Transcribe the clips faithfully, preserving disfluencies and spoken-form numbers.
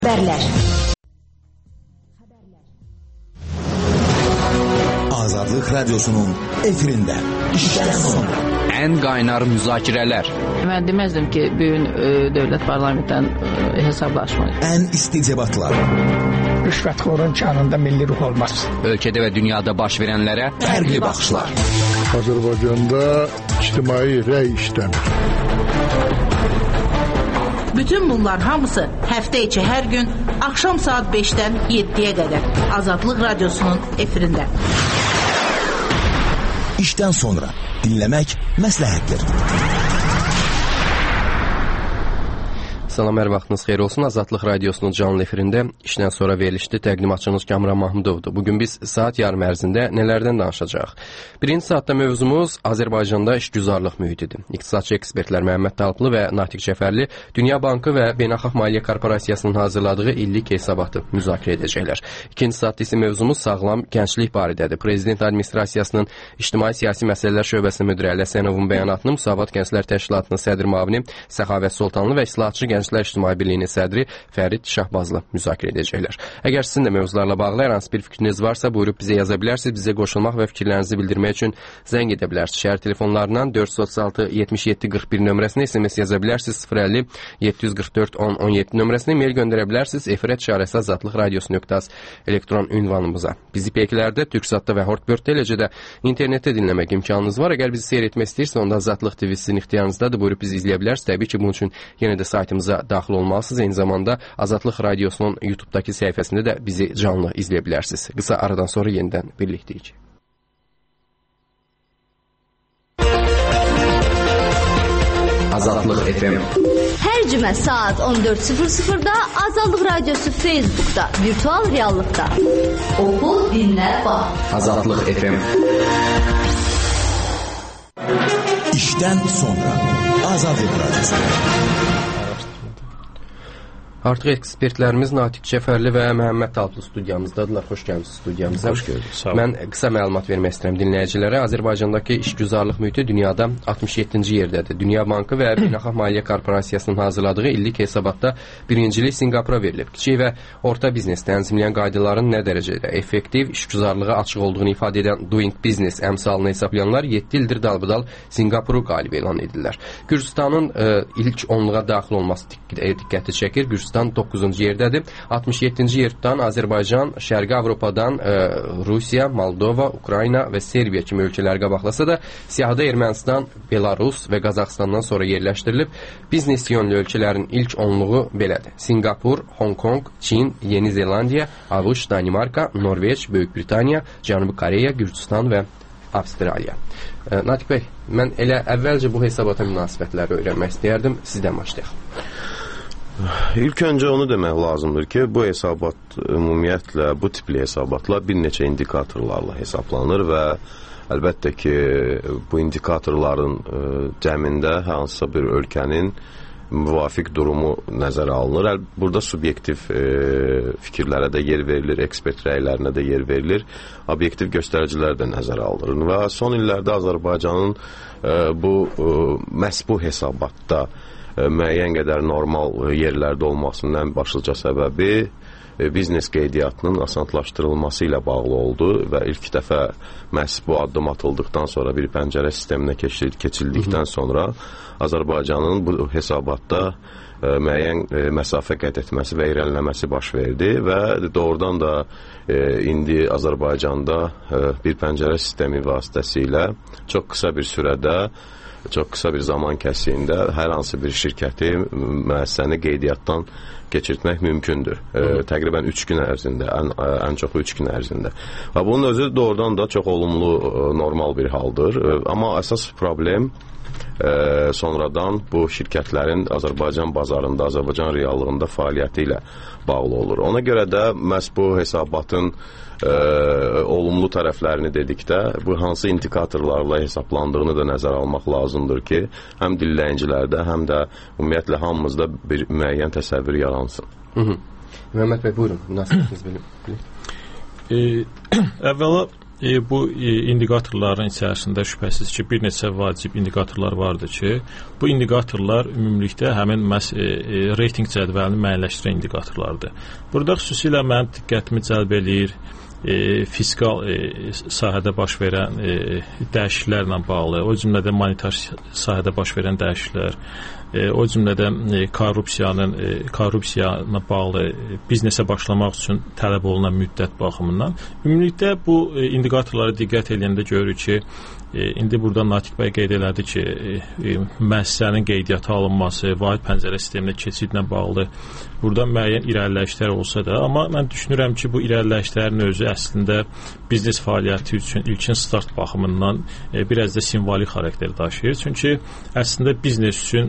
Haberler. Azadlık Radyosu'nun efirinde işten sonra. En qaynar müzakirələr. Mən deməzdim ki, bugün e, dövlət parlamentdən e, hesablaşmayır. En isticebatlar. Rüşvətxorun canında milli ruh olmaz. Ölkədə və dünyada baş verənlərə Fərqli baxışlar. Azərbaycanda ictimai rəy işləmir. Bütün bunlar hamısı həftə içi hər gün axşam saat beşdən yeddiyə qədər Azadlıq Radyosu'nun efirində. İşten sonra dinlemek məsləhətdir. Salam, hər vaxtınız xeyir olsun. Azadlıq Radyosu'nun canlı efirində işdən sonra verilişli təqdimatçınız Kamran Mahmudovdur. Bugün biz saat yarım ərzində nələrdən danışacağıq? Birinci saatda mövzumuz Azərbaycanda işgüzarlıq mühitidir. İqtisadçı ekspertlər Məhəmməd Talplı və Natiq Cəfərli Dünya Bankı və Beynəlxalq Maliyyə Korporasiyasının hazırladığı illik hesabatı müzakirə edəcəklər. İkinci saatda isə mövzumuz sağlam gənclik barədədir. Prezident Administrasiyasının İctimai Siyasi Məsələlər Şöbəsinin müdiri Əli Həsənovun bəyanatını Müsavat Gənclər Təşkilatının sədr müavini Səxavət Sultanlı və İslahatçı Gənclər İctimai Birliyinin sədri Fərid Şahbazlı müzakirə edəcəklər. Əgər sizin də mövzularla bağlı hər hansı bir fikriniz varsa, buyurub bizə yaza bilərsiniz. Bizə qoşulmaq və fikirlərinizi bildirmək üçün zəng edə bilərsiniz. Şəhər telefonlarından dörd yüz otuz altı yetmiş yeddi qırx bir nömrəsinə S M S yaza bilərsiniz. sıfır əlli yeddi yüz qırx dörd on on yeddi nömrəsinə mail göndərə bilərsiniz. Efirət işarəsi azadlıq radiosu nöqtə az elektron ünvanımıza. Bizi P-lərdə, Türksatda və Hortbörtdə, eləcə də internetdə dinləmək imkanınız var. Əgər bizi seyr etmək istəyirsə, onda Azadlıq T V sizin ixtiyarınızdadır. Buyurub bizi izləyə bilərsiniz. Təbii ki, bunun üçün yenə də saytımıza daxil olmalısınız. Eyni zamanda Azadlıq Radiosu'nun YouTube'daki səhifəsində də bizi canlı izləyə bilərsiniz. Qısa aradan sonra yenidən birlikdəyik. Azadlıq F M. Hər cümə saat on dörd sıfır sıfırda Azadlıq Radyosu Facebook'da, virtual reallıqda. Oku, dinlə, bax. Azadlıq F M. İşten sonra Azadlıq Radyosu. Artıq ekspertlərimiz Natiq Cəfərli və Məhəmməd Talplı studiyamızdadılar. Xoş gəlmişsiniz studiyamıza. Xoş gördük. Sağ olun. Mən qısa məlumat vermək istəyirəm dinləyicilərə. Azərbaycandakı işgüzarlıq mühiti dünyada altmış yeddinci yerdədir. Dünya Bankı və Beynəlxalq Maliyyə Korporasiyasının hazırladığı illik hesabatda birincilik Sinqapura verilib. Kiçik və orta biznes tənzimləyən qaydaların nə dərəcədə effektiv, işgüzarlığa açıq olduğunu ifadə edən Doing Business əmsalını hesablayanlar yeddi ildir dalbadal Sinqapuru qalib elan edirlər. Gürcüstanın e, ilk onluğa daxil olması diqqəti çəkir. Gürcüstan doqquzuncu yerdədir. altmış yeddinci yer tutan Azərbaycan, Şərqi Avropadan e, Rusiya, Moldova, Ukrayna və Serbiya kimi ölkələr qabaqlasa da, siyahıda Ermənistan, Belarus və Qazaxıstandan sonra yerləşdirilib. Biznes yönlü ölkələrin ilk onluğu belədir. Sinqapur, Hong Kong, Çin, Yeni Zelandiya, Avuş, Danimarka, Norveç, Böyük Britaniya, Cənubi Koreya, Gürcüstan və Avstraliya. E, Natiq bəy, mən elə əvvəlcə bu hesabata münasibətləri öyrənmək istəyərdim. Sizdən başlayaq. İlk öncə onu demək lazımdır ki, bu hesabat ümumiyyətlə, bu tipli hesabatlar bir neçə indikatorlarla hesablanır və əlbəttə ki, bu indikatorların cəmində hansısa bir ölkənin müvafiq durumu nəzərə alınır. Burada subyektiv e, fikirlərə də yer verilir, ekspert rəylərinə də yer verilir, obyektiv göstəricilər də nəzərə alınır və son illərdə Azərbaycanın e, bu e, məhz bu hesabatda müəyyən qədər normal yerlərdə olmasının ən başlıca səbəbi biznes qeydiyyatının asanlaşdırılması ilə bağlı oldu və ilk dəfə məhz bu addım atıldıqdan sonra bir pəncərə sisteminə keçildikdən sonra Azərbaycanın bu hesabatda müəyyən məsafə qət etməsi və irəliləməsi baş verdi və doğrudan da indi Azərbaycanda bir pəncərə sistemi vasitəsilə çox qısa bir sürədə, çox qısa bir zaman kəsiyində hər hansı bir şirkəti, müəssisəni qeydiyyatdan keçirtmək mümkündür. E, təqribən üç gün ərzində, ən, ən çoxu üç gün ərzində. Və bunun özü doğrudan da çox olumlu, normal bir haldır. E, amma əsas problem e, sonradan bu şirkətlərin Azərbaycan bazarında, Azərbaycan reallığında fəaliyyəti ilə bağlı olur. Ona görə də məhz bu hesabatın e, olumlu tərəflərini dedikdə, bu hansı indikatorlarla hesablandığını da nəzərə almaq lazımdır ki, həm dinləyicilərdə, həm də ümumiyyətlə hamımızda bir müəyyən təsəvvür yaransın. Məhəmməd bəy, buyurun, münasibətiniz bilir. E, əvvəla e, bu e, indikatorların içərisində şübhəsiz ki, bir neçə vacib indikatorlar vardır ki, bu indikatorlar ümumilikdə həmin məhz e, e, reyting cədvəlini müəyyənləşdirən indikatorlardır. Burada xüsusilə mənim diqqətimi cəlb eləyir E, fiskal e, sahədə baş verən e, dəyişikliklərlə bağlı, o cümlədən monetar sahədə baş verən dəyişikliklər, e, o cümlədən e, korrupsiyanın e, korrupsiyana bağlı e, biznesə başlamaq üçün tələb olunan müddət baxımından ümumilikdə bu e, indikatorlara diqqət edəndə görürük ki, e, indi burada Natiq bəy qeyd elədi ki, e, e, müəssisənin qeydiyyata alınması, vahid pəncərə sisteminə keçidlə bağlı burada müəyyən irəliləyişlər olsa da, amma mən düşünürəm ki, bu irəliləyişlərin özü əslində biznes fəaliyyəti üçün ilkin start baxımından e, biraz da simvolik xarakter daşıyır. Çünki əslində biznes üçün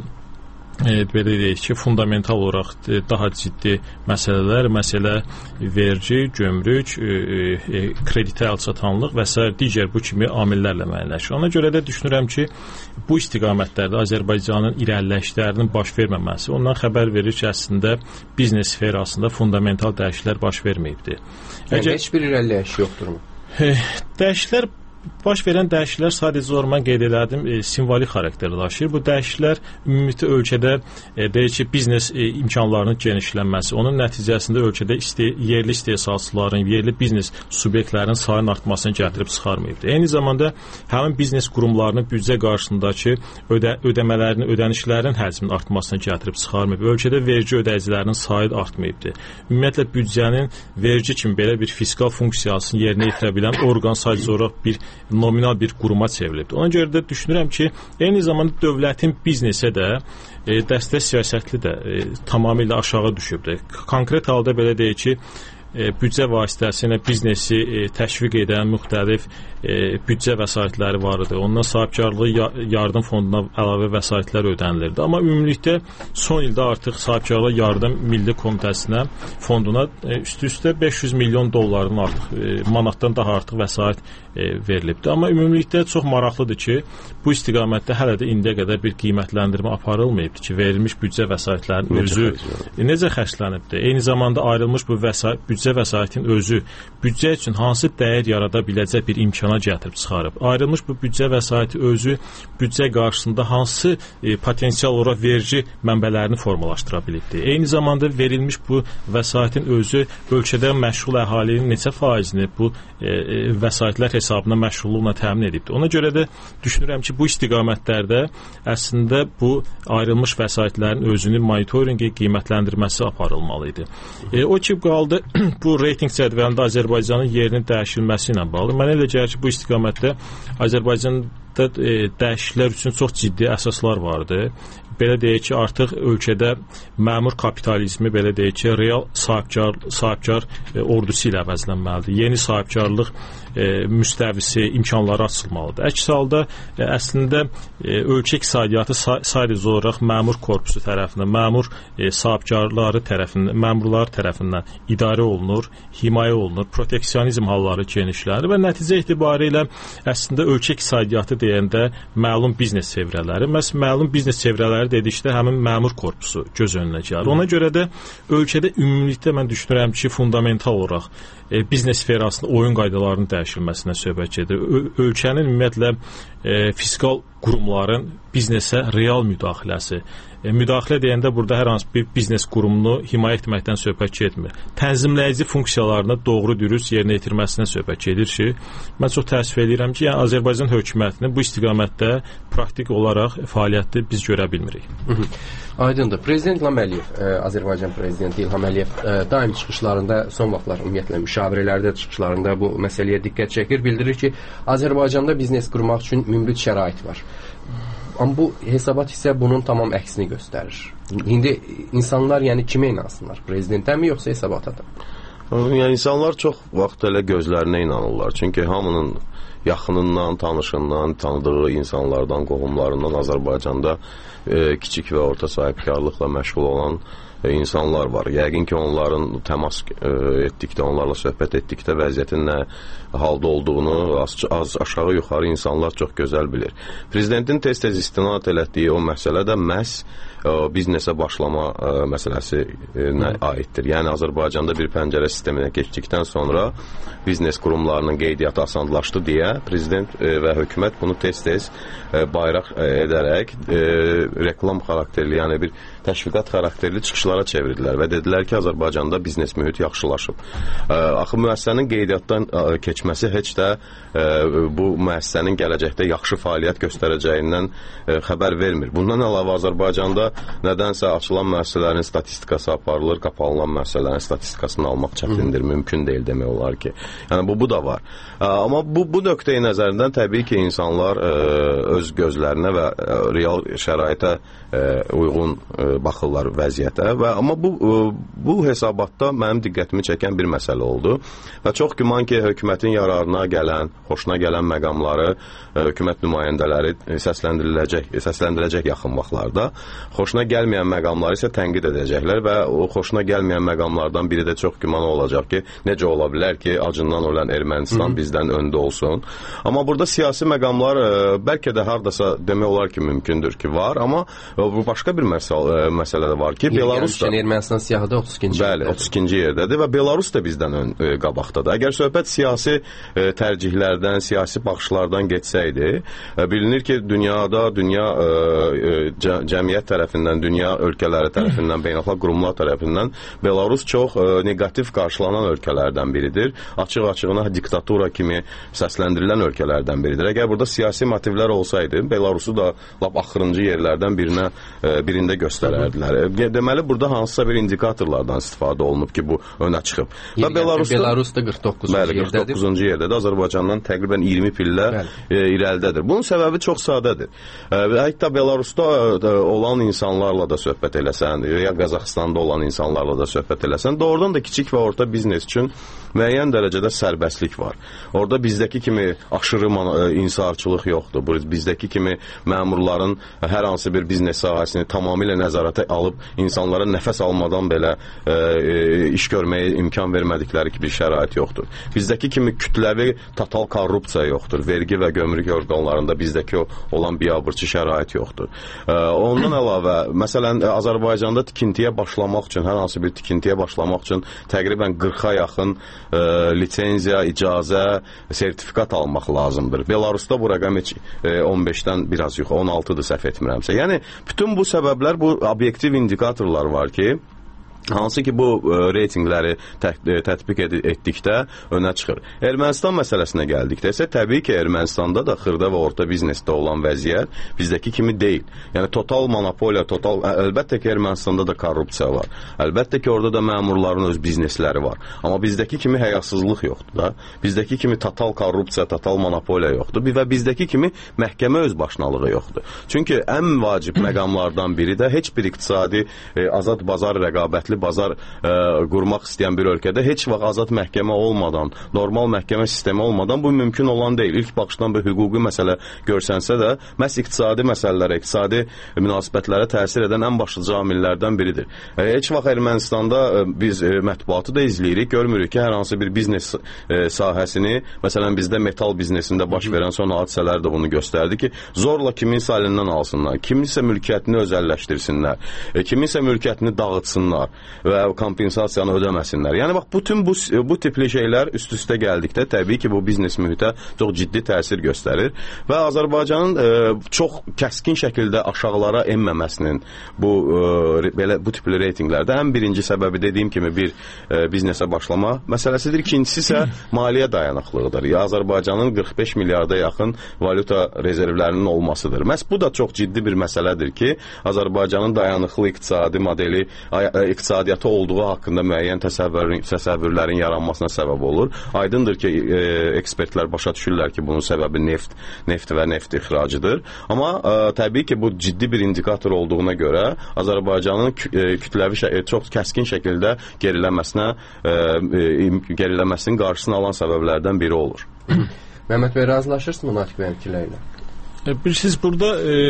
e, belə deyək ki, fundamental olaraq e, daha ciddi məsələlər, məsələ vergi, gömrük, e, e, kreditə əlçatanlıq və s. digər bu kimi amillərlə müəyyənləşir. Ona görə də düşünürəm ki, bu istiqamətlərdə Azərbaycanın irəliləyişlərinin baş verməməsi ondan xəbər verir ki, əslində biznes sferasında fundamental dəyişikliklər baş verməyibdir. Yəni, heç bir irəliləyiş yoxdurmu? E, dəyişikliklər Baş verən dəyişikliklər sadəcə olaraq mən qeyd elədim, e, simvolik xarakter daşıyır. Bu dəyişikliklər ümumilikdə ölkədə e, deyək ki, biznes e, imkanlarının genişlənməsi, onun nəticəsində ölkədə iste yerli istehsalçıların, yerli biznes subyektlərinin sayının artmasını gətirib çıxarmayıbdır. Eyni zamanda həmin biznes qurumlarının büdcə qarşısındakı ödə ödəmələrini, ödənişlərin həcminin artmasını gətirib çıxarmayıb. Ölkədə vergi ödəyicilərinin sayı artmayıbdır. Ümumiyyətlə büdcənin vergi kimi belə bir fiskal funksiyasını yerinə yetirə bilən orqan sadəcə olaraq bir nominal bir quruma çevrilibdir. Ona görə də düşünürəm ki, eyni zamanda dövlətin biznesə də e, dəstək siyasəti də e, tamamilə aşağı düşübdür. Konkret halda belə deyək ki, e, büdcə vasitəsilə biznesi e, təşviq edən müxtəlif e, büdcə vəsaitləri var idi. Ondan sahibkarlığı ya yardım fonduna əlavə vəsaitlər ödənilirdi. Amma ümumilikdə son ildə artıq sahibkarlığı yardım milli komitəsinə fonduna e, üstü-üstə beş yüz milyon dollardan artıq e, manatdan daha artıq vəsait e, verilibdir. Amma ümumilikdə çox maraqlıdır ki, bu istiqamətdə hələ də indiyə qədər bir qiymətləndirmə aparılmayıbdır ki, verilmiş büdcə vəsaitlərinin özü necə, necə xərclənibdir. Eyni zamanda ayrılmış bu vəsait, büdcə vəsaitin özü büdcə üçün hansı dəyər yarada biləcək bir imkana gətirib çıxarıb. Ayrılmış bu büdcə vəsaiti özü büdcə qarşısında hansı e, potensial olaraq vergi mənbələrini formalaşdıra bilibdir. Eyni zamanda verilmiş bu vəsaitin özü ölkədə məşğul əhalinin neçə faizini bu e, e, vəsaitlər hesabına məşğulluqla təmin edibdir. Ona görə də düşünürəm ki, bu istiqamətlərdə əslində bu ayrılmış vəsaitlərin özünün monitorinqi, qiymətləndirməsi aparılmalı idi. E, o ki qaldı bu reyting cədvəlində Azərbaycanın yerinin dəyişilməsi ilə bağlı. Mənə elə gəlir ki, bu istiqamətdə Azərbaycanda e, dəyişikliklər üçün çox ciddi əsaslar vardı. Belə deyək ki, artıq ölkədə məmur kapitalizmi, belə deyək ki, real sahibkar, sahibkar e, ordusu ilə əvəzlənməlidir. Yeni sahibkarlıq e, müstəvisi, imkanları açılmalıdır. Əks halda e, əslində e, ölkə iqtisadiyyatı sadəcə olaraq məmur korpusu tərəfindən, məmur e, sahibkarları tərəfindən, məmurlar tərəfindən idarə olunur, himayə olunur, proteksionizm halları genişlənir və nəticə etibarilə əslində ölkə iqtisadiyyatı deyəndə məlum biznes çevrələri, məhz məlum biznes çevrələri dedikdə həmin məmur korpusu göz önünə gəlir. Ona görə də ölkədə ümumilikdə mən düşünürəm ki, fundamental olaraq e, biznes sferasında oyun qaydalarının dəyişilməsinə söhbət gedir. Ölkənin ümumiyyətlə e, fiskal qurumların biznesə real müdaxiləsi. E, müdaxilə deyəndə burada hər hansı bir biznes qurumunu himayə etməkdən söhbət getmir. Tənzimləyici funksiyalarını doğru dürüst yerinə yetirməsinə söhbət gedir ki, mən çox təəssüf edirəm ki, yəni Azərbaycan hökumətinin bu istiqamətdə praktik olaraq fəaliyyəti biz görə bilmirik. Hı -hı. Aydındır. Prezident İlham Əliyev, e, Azərbaycan prezidenti İlham Əliyev e, daim çıxışlarında, son vaxtlar ümumiyyətlə müşavirələrdə çıxışlarında bu məsələyə diqqət çəkir, bildirir ki, Azərbaycanda biznes qurmaq üçün münbit şərait var. Amma bu hesabat isə bunun tamam əksini göstərir. İndi insanlar yəni kimə inansınlar? Prezidentə mi yoxsa hesabata da? Yəni insanlar çox vaxt elə gözlərinə inanırlar. Çünki hamının yaxınından, tanışından, tanıdığı insanlardan, qohumlarından Azərbaycanda e, kiçik və orta sahibkarlıqla məşğul olan insanlar var. Yəqin ki, onların təmas etdikdə, onlarla söhbət etdikdə vəziyyətin nə halda olduğunu az, az aşağı yuxarı insanlar çox gözəl bilir. Prezidentin tez-tez istinad etdiyi o məsələ də məhz biznesə başlama məsələsinə aiddir. Yəni, Azərbaycanda bir pəncərə sisteminə keçdikdən sonra biznes qurumlarının qeydiyyatı asanlaşdı deyə prezident və hökumət bunu tez-tez bayraq edərək reklam xarakterli, yəni bir təşviqat xarakterli çıxışlara çevirdilər və dedilər ki, Azərbaycanda biznes mühit yaxşılaşıb. Axı müəssisənin qeydiyyatdan keçməsi heç də bu müəssisənin gələcəkdə yaxşı fəaliyyət göstərəcəyindən xəbər vermir. Bundan əlavə Azərbaycanda nədənsə açılan müəssisələrin statistikası aparılır, qapalılan müəssisələrin statistikasını almaq çətindir, mümkün deyil demək olar ki. Yəni, bu, bu da var. Amma bu, bu nöqteyi nəzərindən təbii ki, insanlar öz gözlərinə və real şəraitə uyğun baxırlar vəziyyətə və amma bu bu hesabatda mənim diqqətimi çəkən bir məsələ oldu və çox güman ki, hökumətin yararına gələn, xoşuna gələn məqamları hökumət nümayəndələri səsləndiriləcək, səsləndirəcək yaxın vaxtlarda, xoşuna gəlməyən məqamları isə tənqid edəcəklər və o xoşuna gəlməyən məqamlardan biri də çox güman olacaq ki, necə ola bilər ki, acından ölen Ermənistan Hı -hı. bizdən öndə olsun. Amma burada siyasi məqamlar bəlkə də hardasa demək olar ki, mümkündür ki, var, amma bu başqa bir məsələ, məsələ də var ki, Belarus da Ermənistan siyahıda otuz ikinci Bəli, otuz ikinci yerdədir və Belarus da bizdən ön, e, qabaqdadır. Əgər söhbət siyasi e, tərcihlərdən, siyasi baxışlardan geçsəydi, e, bilinir ki, dünyada, dünya e, e, cəmiyyət tərəfindən, dünya ölkələri tərəfindən, beynəlxalq qurumlar tərəfindən Belarus çox e, negativ qarşılanan ölkələrdən biridir. Açıq-açığına diktatura kimi səsləndirilən ölkələrdən biridir. Əgər burada siyasi motivlər olsaydı, Belarusu da lap axırıncı yerlərdən birinə e, birində göstərərdilər. Deməli, burada hansısa bir indikatorlardan istifadə olunub ki, bu önə çıxıb. Və Belarusda, Belarusda qırx doqquzuncu bəli, qırx doqquzuncu yerdədir. Azərbaycandan təqribən iyirmi pillə e, irəlidədir. Bunun səbəbi çox sadədir. E, hətta Belarusda e, olan insanlarla da söhbət eləsən, ya Qazaxıstanda olan insanlarla da söhbət eləsən, doğrudan da kiçik və orta biznes üçün müəyyən dərəcədə sərbəstlik var. Orada bizdəki kimi aşırı e, insarçılıq yoxdur. Bizdəki kimi məmurların hər hansı bir biznes sahəsini tamamilə nəzarətə alıb insanlara nəfəs almadan belə e, e, iş görməyə imkan vermədikləri ki, bir şərait yoxdur. Bizdəki kimi kütləvi total korrupsiya yoxdur. Vergi və gömrük orqanlarında bizdəki o, olan biabırçı şərait yoxdur. E, ondan əlavə, məsələn, Azərbaycanda tikintiyə başlamaq üçün, hər hansı bir tikintiyə başlamaq üçün təqribən qırxa yaxın e, lisenziya, icazə, sertifikat almaq lazımdır. Belarusda bu rəqəm heç e, on beşdən biraz yox, on altıdır səhv etmirəmsə. Yəni, bütün bu səbəblər, bu obyektiv indikatorlar var ki, hansı ki, bu e, reytingləri tət, e, tətbiq ed etdikdə önə çıxır. Ermənistan məsələsinə gəldikdə isə təbii ki, Ermənistanda da xırda və orta biznesdə olan vəziyyət bizdəki kimi deyil. Yəni, total monopoliya, total, əlbəttə ki, Ermənistanda da korrupsiya var. Əlbəttə ki, orada da məmurların öz biznesləri var. Amma bizdəki kimi həyasızlıq yoxdur da. Bizdəki kimi total korrupsiya, total monopoliya yoxdur və bizdəki kimi məhkəmə öz başınalığı yoxdur. Çünki ən vacib məqamlardan biri də heç bir iqtisadi e, azad bazar rəqabətli bazar e, qurmaq istəyən bir ölkədə heç vaxt azad məhkəmə olmadan, normal məhkəmə sistemi olmadan bu mümkün olan deyil. İlk baxışdan bir hüquqi məsələ görsənsə də, məhz iqtisadi məsələlərə, iqtisadi münasibətlərə təsir edən ən başlıca amillərdən biridir. E, heç vaxt Ermənistanda e, biz e, mətbuatı da izləyirik, görmürük ki, hər hansı bir biznes e, sahəsini, məsələn, bizdə metal biznesində baş verən son hadisələr də bunu göstərdi ki, zorla kiminsə əlindən alsınlar, kiminsə mülkiyyətini özəlləşdirsinlər, e, kiminsə mülkiyyətini dağıtsınlar və kompensasiyanı ödəməsinlər. Yəni, bax, bütün bu, bu tipli şeylər üst-üstə gəldikdə təbii ki, bu biznes mühitə çox ciddi təsir göstərir və Azərbaycanın e, çox kəskin şəkildə aşağılara enməməsinin bu, e, belə, bu tipli reytinglərdə ən birinci səbəbi dediyim kimi bir e, biznesə başlama məsələsidir. İkincisi isə maliyyə dayanıqlığıdır. Ya, Azərbaycanın qırx beş milyarda yaxın valyuta rezervlərinin olmasıdır. Məhz bu da çox ciddi bir məsələdir ki, Azərbaycanın dayanıqlı iqtisadi modeli, iqtisadiyyatı olduğu haqqında müəyyən təsəvvür, təsəvvürlərin yaranmasına səbəb olur. Aydındır ki, e, ekspertlər başa düşürlər ki, bunun səbəbi neft, neft və neft ixracıdır. Amma e, təbii ki, bu ciddi bir indikator olduğuna görə Azərbaycanın kü e, kütləvi şə çox kəskin şəkildə geriləməsinə, e, e, geriləməsinin qarşısını alan səbəblərdən biri olur. Məhəmməd bəy, razılaşırsınız Natiq bəyin fikirlərlə? E, bilirsiniz, burada e,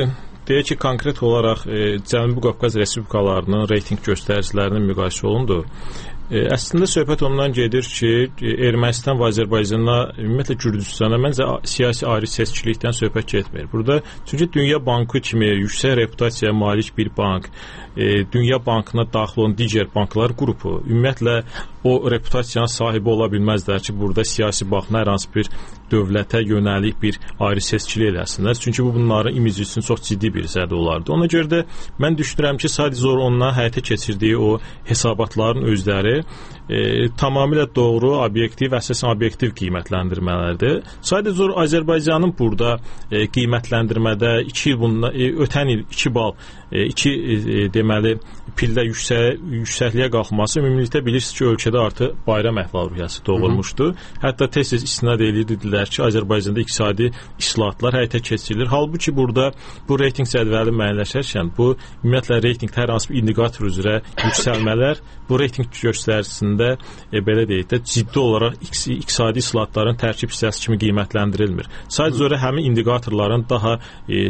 deyək ki, konkret olaraq e, Cənubi Qafqaz respublikalarının reytinq göstəricilərinin müqayisə olundu. E, əslində söhbət ondan gedir ki, e, Ermənistan və Azərbaycanla, ümumiyyətlə Gürcüstana məncə siyasi ayrı seçkilikdən söhbət getmir. Burada çünki Dünya Bankı kimi yüksək reputasiyaya malik bir bank, e, Dünya Bankına daxil olan digər banklar qrupu ümumiyyətlə o reputasiyanın sahibi ola bilməzlər ki, burada siyasi baxımdan hər hansı bir dövlətə yönəlik bir ayrı seçkili eləsinlər. Çünki bu bunların imici üçün çox ciddi bir zədə olardı. Ona görə də mən düşünürəm ki, sadəcə ondan həyata keçirdiyi o hesabatların özləri e, tamamilə doğru, obyektiv, əsasən obyektiv qiymətləndirmələrdir. Sadəcə Azərbaycanın burada e, qiymətləndirmədə iki il bundan, e, ötən il iki bal, e, iki e, deməli pillə yüksək, yüksəkliyə qalxması ümumilikdə bilirsiniz ki, ölkədə artıq bayram əhval-ruhiyyəsi doğulmuşdu. Hətta tez-tez istinad edirdilər ki, Azərbaycanda iqtisadi islahatlar həyata keçirilir. Halbuki burada bu reytinq cədvəli müəyyənləşərkən bu ümumiyyətlə reytinqdə hər hansı bir indikator üzrə yüksəlmələr bu reytinq göstəricisində e, belə deyək də ciddi olaraq iqtisadi islahatların tərkib hissəsi kimi qiymətləndirilmir. Sadəcə olaraq həmin indikatorların daha e,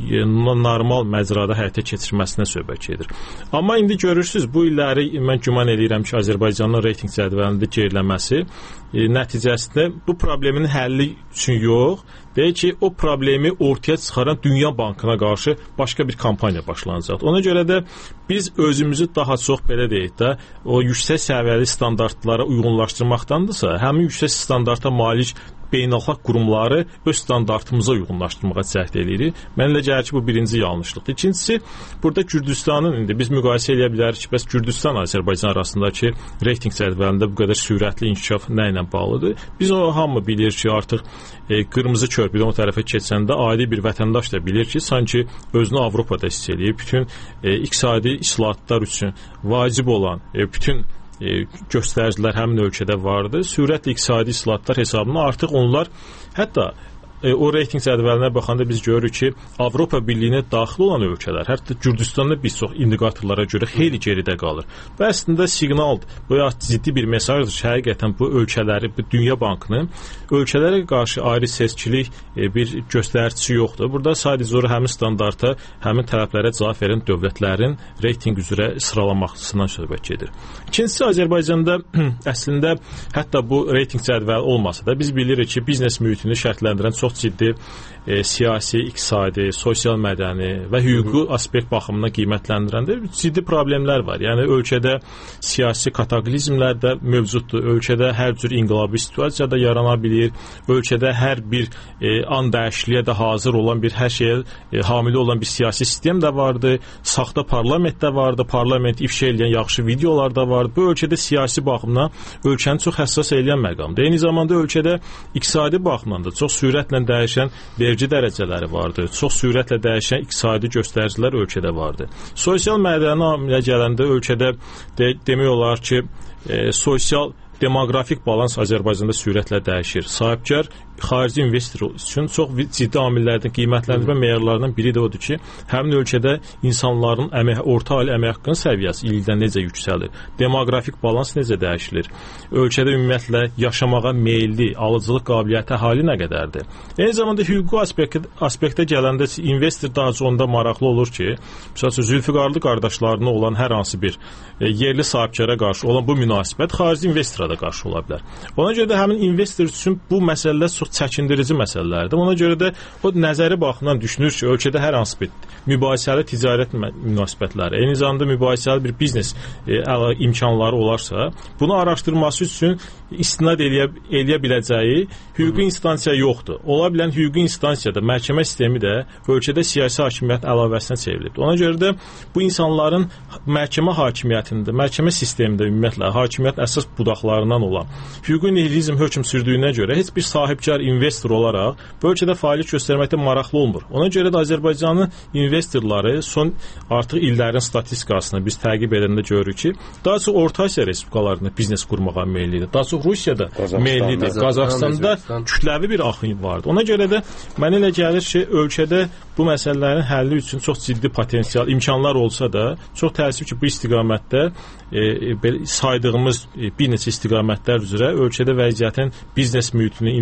normal məcrada həyata keçirilməsinə söhbət gedir. Amma indi görürsüz, bu illəri mən güman edirəm ki, Azərbaycanın reytinq cədvəlində geriləməsi e, nəticəsində bu problemin həlli üçün yox, deyək ki, o problemi ortaya çıxaran Dünya Bankına qarşı başqa bir kampaniya başlanacaq. Ona görə də biz özümüzü daha çox belə deyək də, o yüksək səviyyəli standartlara uyğunlaşdırmaqdandırsa, həmin yüksək standarta malik beynəlxalq qurumları öz standartımıza uyğunlaşdırmağa cəhd edirik. Mən elə gəlir ki, bu birinci yanlışlıqdır. İkincisi, burada Gürcüstanın indi biz müqayisə edə bilərik ki, bəs Gürcüstan Azərbaycan arasındakı reytinq cədvəlində bu qədər sürətli inkişaf nə ilə bağlıdır? Biz o hamı bilir ki, artıq e, qırmızı körpüdən o tərəfə keçəndə adi bir vətəndaş da bilir ki, sanki özünü Avropada hiss eləyir. Bütün e, iqtisadi islahatlar üçün vacib olan e, bütün E, göstəricilər həmin ölkədə vardı. Sürətli iqtisadi islahatlar hesabına artıq onlar hətta e, o reytinq cədvəlinə baxanda biz görürük ki, Avropa Birliyinə daxil olan ölkələr, hətta Gürcüstanda bir çox indikatorlara görə xeyli geridə qalır. Və əslində siqnaldır, bu ciddi bir mesajdır ki, həqiqətən bu ölkələri, bu Dünya Bankının ölkələrə qarşı ayrı seçkilik e, bir göstəricisi yoxdur. Burada sadəcə olaraq həmin standarta, həmin tələblərə cavab verən dövlətlərin reytinq üzrə sıralamasından söhbət gedir. İkincisi, Azərbaycanda əslində hətta bu reytinq cədvəli olmasa da biz bilirik ki, biznes mühitini şərtləndirən çox ciddi e, siyasi, iqtisadi, sosial mədəni və hüquqi aspekt baxımından qiymətləndirəndə ciddi problemlər var. Yəni ölkədə siyasi kataklizmlər də mövcuddur. Ölkədə hər cür inqilabi situasiya da yarana bilir. Ölkədə hər bir e, an dəyişikliyə də hazır olan bir hər şeyə e, hamilə olan bir siyasi sistem də vardı. Saxta parlament də vardı. Parlament ifşa edən yaxşı videolar da vardı. Bu ölkədə siyasi baxımdan ölkəni çox həssas edən məqamdır. Eyni zamanda ölkədə iqtisadi baxımdan da çox sürətlə dəyişən vergi dərəcələri vardı. Çox sürətlə dəyişən iqtisadi göstəricilər ölkədə vardı. Sosial mədəni amilə gələndə ölkədə de, demək olar ki, e, sosial demoqrafik balans Azərbaycanda sürətlə dəyişir. Sahibkar xarici investor üçün çox ciddi amillərdən qiymətləndirmə meyarlarından biri də odur ki, həmin ölkədə insanların əmək, orta ali əmək haqqının səviyyəsi ildən necə yüksəlir, demoqrafik balans necə dəyişilir, ölkədə ümumiyyətlə yaşamağa meyilli, alıcılıq qabiliyyəti əhali nə qədərdir. Eyni zamanda hüquqi aspekt, aspektə gələndə investor daha çox onda maraqlı olur ki, məsələn, Zülfiqarlı qardaşlarına olan hər hansı bir e, yerli sahibkara qarşı olan bu münasibət xarici investora da qarşı ola bilər. Ona görə də həmin investor üçün bu məsələlər çox çəkindirici məsələlərdir. Ona görə də o nəzəri baxımdan düşünür ki, ölkədə hər hansı bir mübahisəli ticarət münasibətləri, eyni zamanda mübahisəli bir biznes e, imkanları olarsa, bunu araşdırması üçün istinad eləyə, eləyə biləcəyi hüquqi instansiya yoxdur. Ola bilən hüquqi instansiyada məhkəmə sistemi də ölkədə siyasi hakimiyyət əlavəsinə çevrilib. Ona görə də bu insanların məhkəmə hakimiyyətində, məhkəmə sistemində ümumiyyətlə hakimiyyət əsas budaqlarından olan hüquqi nihilizm hökm sürdüyünə görə heç bir sahibkar investor olaraq bu ölkədə fəaliyyət göstərməkdə maraqlı olmur. Ona görə də Azərbaycanın investorları son artıq illərin statistikasını biz təqib edəndə görürük ki, daha çox Orta Asiya respublikalarında biznes qurmağa meyillidir. Daha çox Rusiyada meyillidir. Qazaxstanda kütləvi bir axın vardır. Ona görə də mənə elə gəlir ki, ölkədə bu məsələlərin həlli üçün çox ciddi potensial, imkanlar olsa da, çox təəssüf ki, bu istiqamətdə e, belə saydığımız e, bir neçə istiqamətlər üzrə ölkədə vəziyyətin biznes mühitini, invest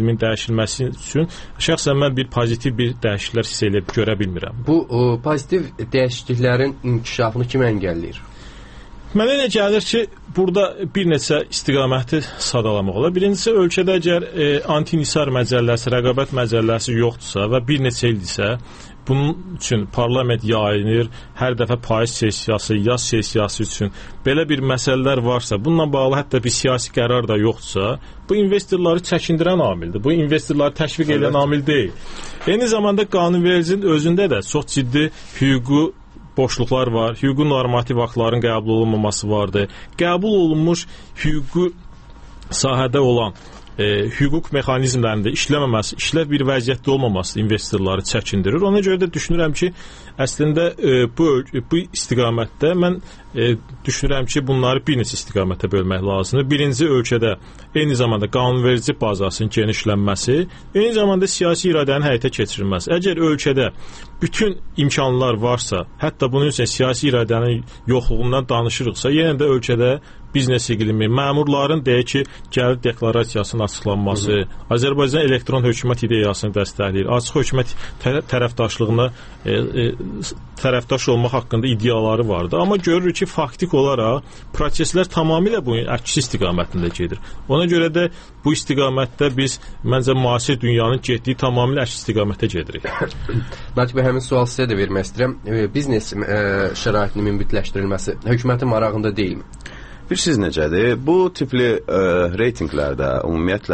iqlimin dəyişilməsi üçün şəxsən mən bir pozitiv bir dəyişikliklər hiss edib görə bilmirəm. Bu o, pozitiv dəyişikliklərin inkişafını kim əngəlləyir? Mənə elə gəlir ki, burada bir neçə istiqaməti sadalamaq olar. Birincisi, ölkədə əgər e, anti-nisar məcəlləsi, rəqabət məcəlləsi yoxdursa və bir neçə ildirsə, bunun üçün parlament yayınır, hər dəfə payız sessiyası, yaz sessiyası üçün belə bir məsələlər varsa, bununla bağlı hətta bir siyasi qərar da yoxdursa, bu investorları çəkindirən amildir. Bu investorları təşviq edən amil deyil. Eyni zamanda qanunvericinin özündə də çox ciddi hüquqi boşluqlar var, hüquqi normativ aktların qəbul olunmaması vardır. Qəbul olunmuş hüquqi sahədə olan e, hüquq mexanizmlərində işləməməsi, işləv bir vəziyyətdə olmaması investorları çəkindirir. Ona görə də düşünürəm ki, əslində e, bu, bu istiqamətdə mən e, düşünürəm ki, bunları bir neçə istiqamətə bölmək lazımdır. Birinci, ölkədə eyni zamanda qanunverici bazasının genişlənməsi, eyni zamanda siyasi iradənin həyata keçirilməsi. Əgər ölkədə bütün imkanlar varsa, hətta bunun üçün siyasi iradənin yoxluğundan danışırıqsa, yenə də ölkədə biznes iqlimi, məmurların deyək ki, gəlir deklarasiyasının açıqlanması, Azərbaycan elektron hökumət ideyasını dəstəkləyir, açıq hökumət tərəfdaşlığına e, e, tərəfdaş olmaq haqqında iddiaları vardı. Amma görürük ki, faktik olaraq proseslər tamamilə bu əksi istiqamətində gedir. Ona görə də bu istiqamətdə biz, məncə, müasir dünyanın getdiyi tamamilə əksi istiqamətə gedirik. Natiq bəy, həmin sual sizə də vermək istəyirəm. E, biznes e, şəraitinin münbitləşdirilməsi hökumətin marağında deyilmi? Bilirsiniz necədir? Bu tipli ə, reytinqlərdə ümumiyyətlə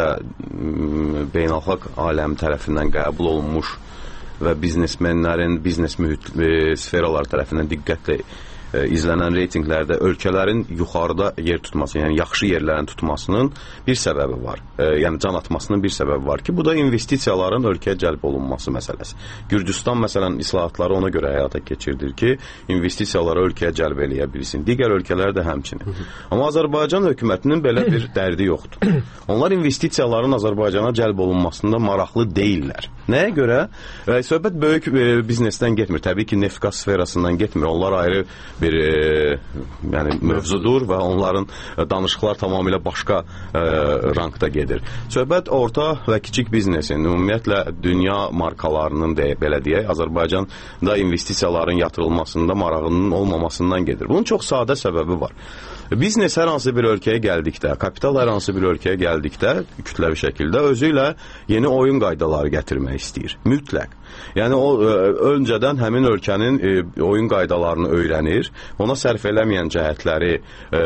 beynəlxalq aləm tərəfindən qəbul olunmuş və biznesmenlərin, biznes mühit ə, sferalar tərəfindən diqqətlə ə, izlənən reytinqlərdə ölkələrin yuxarıda yer tutması, yəni yaxşı yerlərin tutmasının bir səbəbi var. Ə, yəni can atmasının bir səbəbi var ki, bu da investisiyaların ölkəyə cəlb olunması məsələsi. Gürcüstan məsələn islahatları ona görə həyata keçirdir ki, investisiyaları ölkəyə cəlb eləyə bilsin. Digər ölkələr də həmçinin. Amma Azərbaycan hökumətinin belə bir dərdi yoxdur. Onlar investisiyaların Azərbaycana cəlb olunmasında maraqlı deyillər. Nəyə görə? E, söhbət böyük e, biznesdən getmir. Təbii ki, neft-qaz sferasından getmir. Onlar ayrı bir e, yəni mövzudur və onların e, danışıqlar tamamilə başqa e, rankda gedir. Söhbət orta və kiçik biznesin, ümumiyyətlə dünya markalarının deyə, belə deyək, Azərbaycanda investisiyaların yatırılmasında marağının olmamasından gedir. Bunun çox sadə səbəbi var. Biznes hər hansı bir ölkəyə gəldikdə, kapital hər hansı bir ölkəyə gəldikdə kütləvi şəkildə özü ilə yeni oyun qaydaları gətirmək istəyir. Mütləq. Yəni o ə, öncədən həmin ölkənin ə, oyun qaydalarını öyrənir, ona sərf eləməyən cəhətləri ə,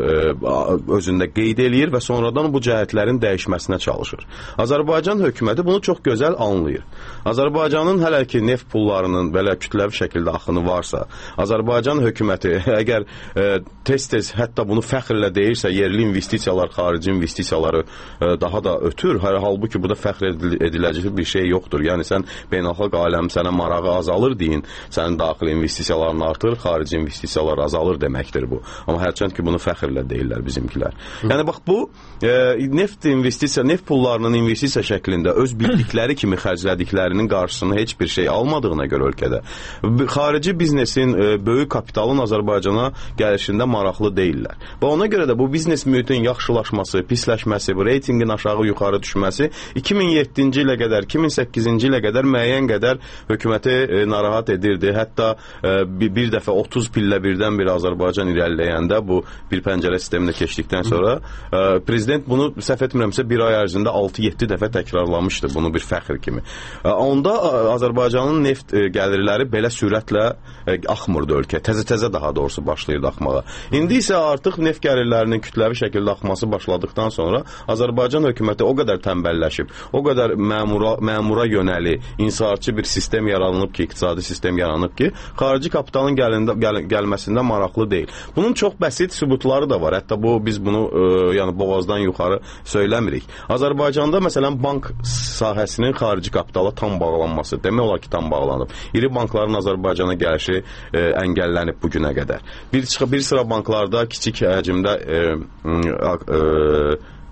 ə, özündə qeyd eləyir və sonradan bu cəhətlərin dəyişməsinə çalışır. Azərbaycan hökuməti bunu çox gözəl anlayır. Azərbaycanın hələ ki neft pullarının belə kütləvi şəkildə axını varsa, Azərbaycan hökuməti əgər ə, tez-tez hətta bunu fəxrlə deyirsə, yerli investisiyalar, xarici investisiyaları ə, daha da ötür, halbuki bu da fəxr ediləcək bir şey yoxdur. Yəni sən beynəlxalq aləm sənə marağı azalır deyin, sənin daxili investisiyaların artır, xarici investisiyalar azalır deməkdir bu. Amma hərçənd ki, bunu fəxrlə deyirlər bizimkilər. Hı. Yəni, bax, bu e, neft investisiya, neft pullarının investisiya şəklində öz bildikləri kimi xərclədiklərinin qarşısını heç bir şey almadığına görə ölkədə, xarici biznesin, e, böyük kapitalın Azərbaycana gəlişində maraqlı deyirlər. Və ona görə də bu biznes mühitin yaxşılaşması, pisləşməsi, bu reytingin aşağı-yuxarı düşməsi iki min yeddinci ilə qədər, iki min səkkizinci ilə qədər müəyyən qədər hökuməti e, narahat edirdi. Hətta e, bir, bir dəfə otuz pillə birdən bir Azərbaycan irəliləyəndə bu bir pəncərə sisteminə keçdikdən sonra e, prezident bunu səhv etmirəmsə bir ay ərzində altı yeddi dəfə təkrarlamışdı bunu bir fəxr kimi. E, onda Azərbaycanın neft e, gəlirləri belə sürətlə e, axmırdı ölkə. Təzə-təzə daha doğrusu başlayırdı axmağa. İndi isə artıq neft gəlirlərinin kütləvi şəkildə axması başladıqdan sonra Azərbaycan hökuməti o qədər tənbəlləşib, o qədər məmura, məmura yönəli, insaatçı bir sistem yaranıb ki, iqtisadi sistem yaranıb ki, xarici kapitalın gəlində, gəl, gəlməsində maraqlı deyil. Bunun çox bəsit sübutları da var. Hətta bu biz bunu e, yəni boğazdan yuxarı söyləmirik. Azərbaycanda məsələn bank sahəsinin xarici kapitala tam bağlanması, demək olar ki, tam bağlanıb. İri bankların Azərbaycana gəlişi e, əngəllənib bu günə qədər. Bir, bir sıra banklarda kiçik həcmdə e, e,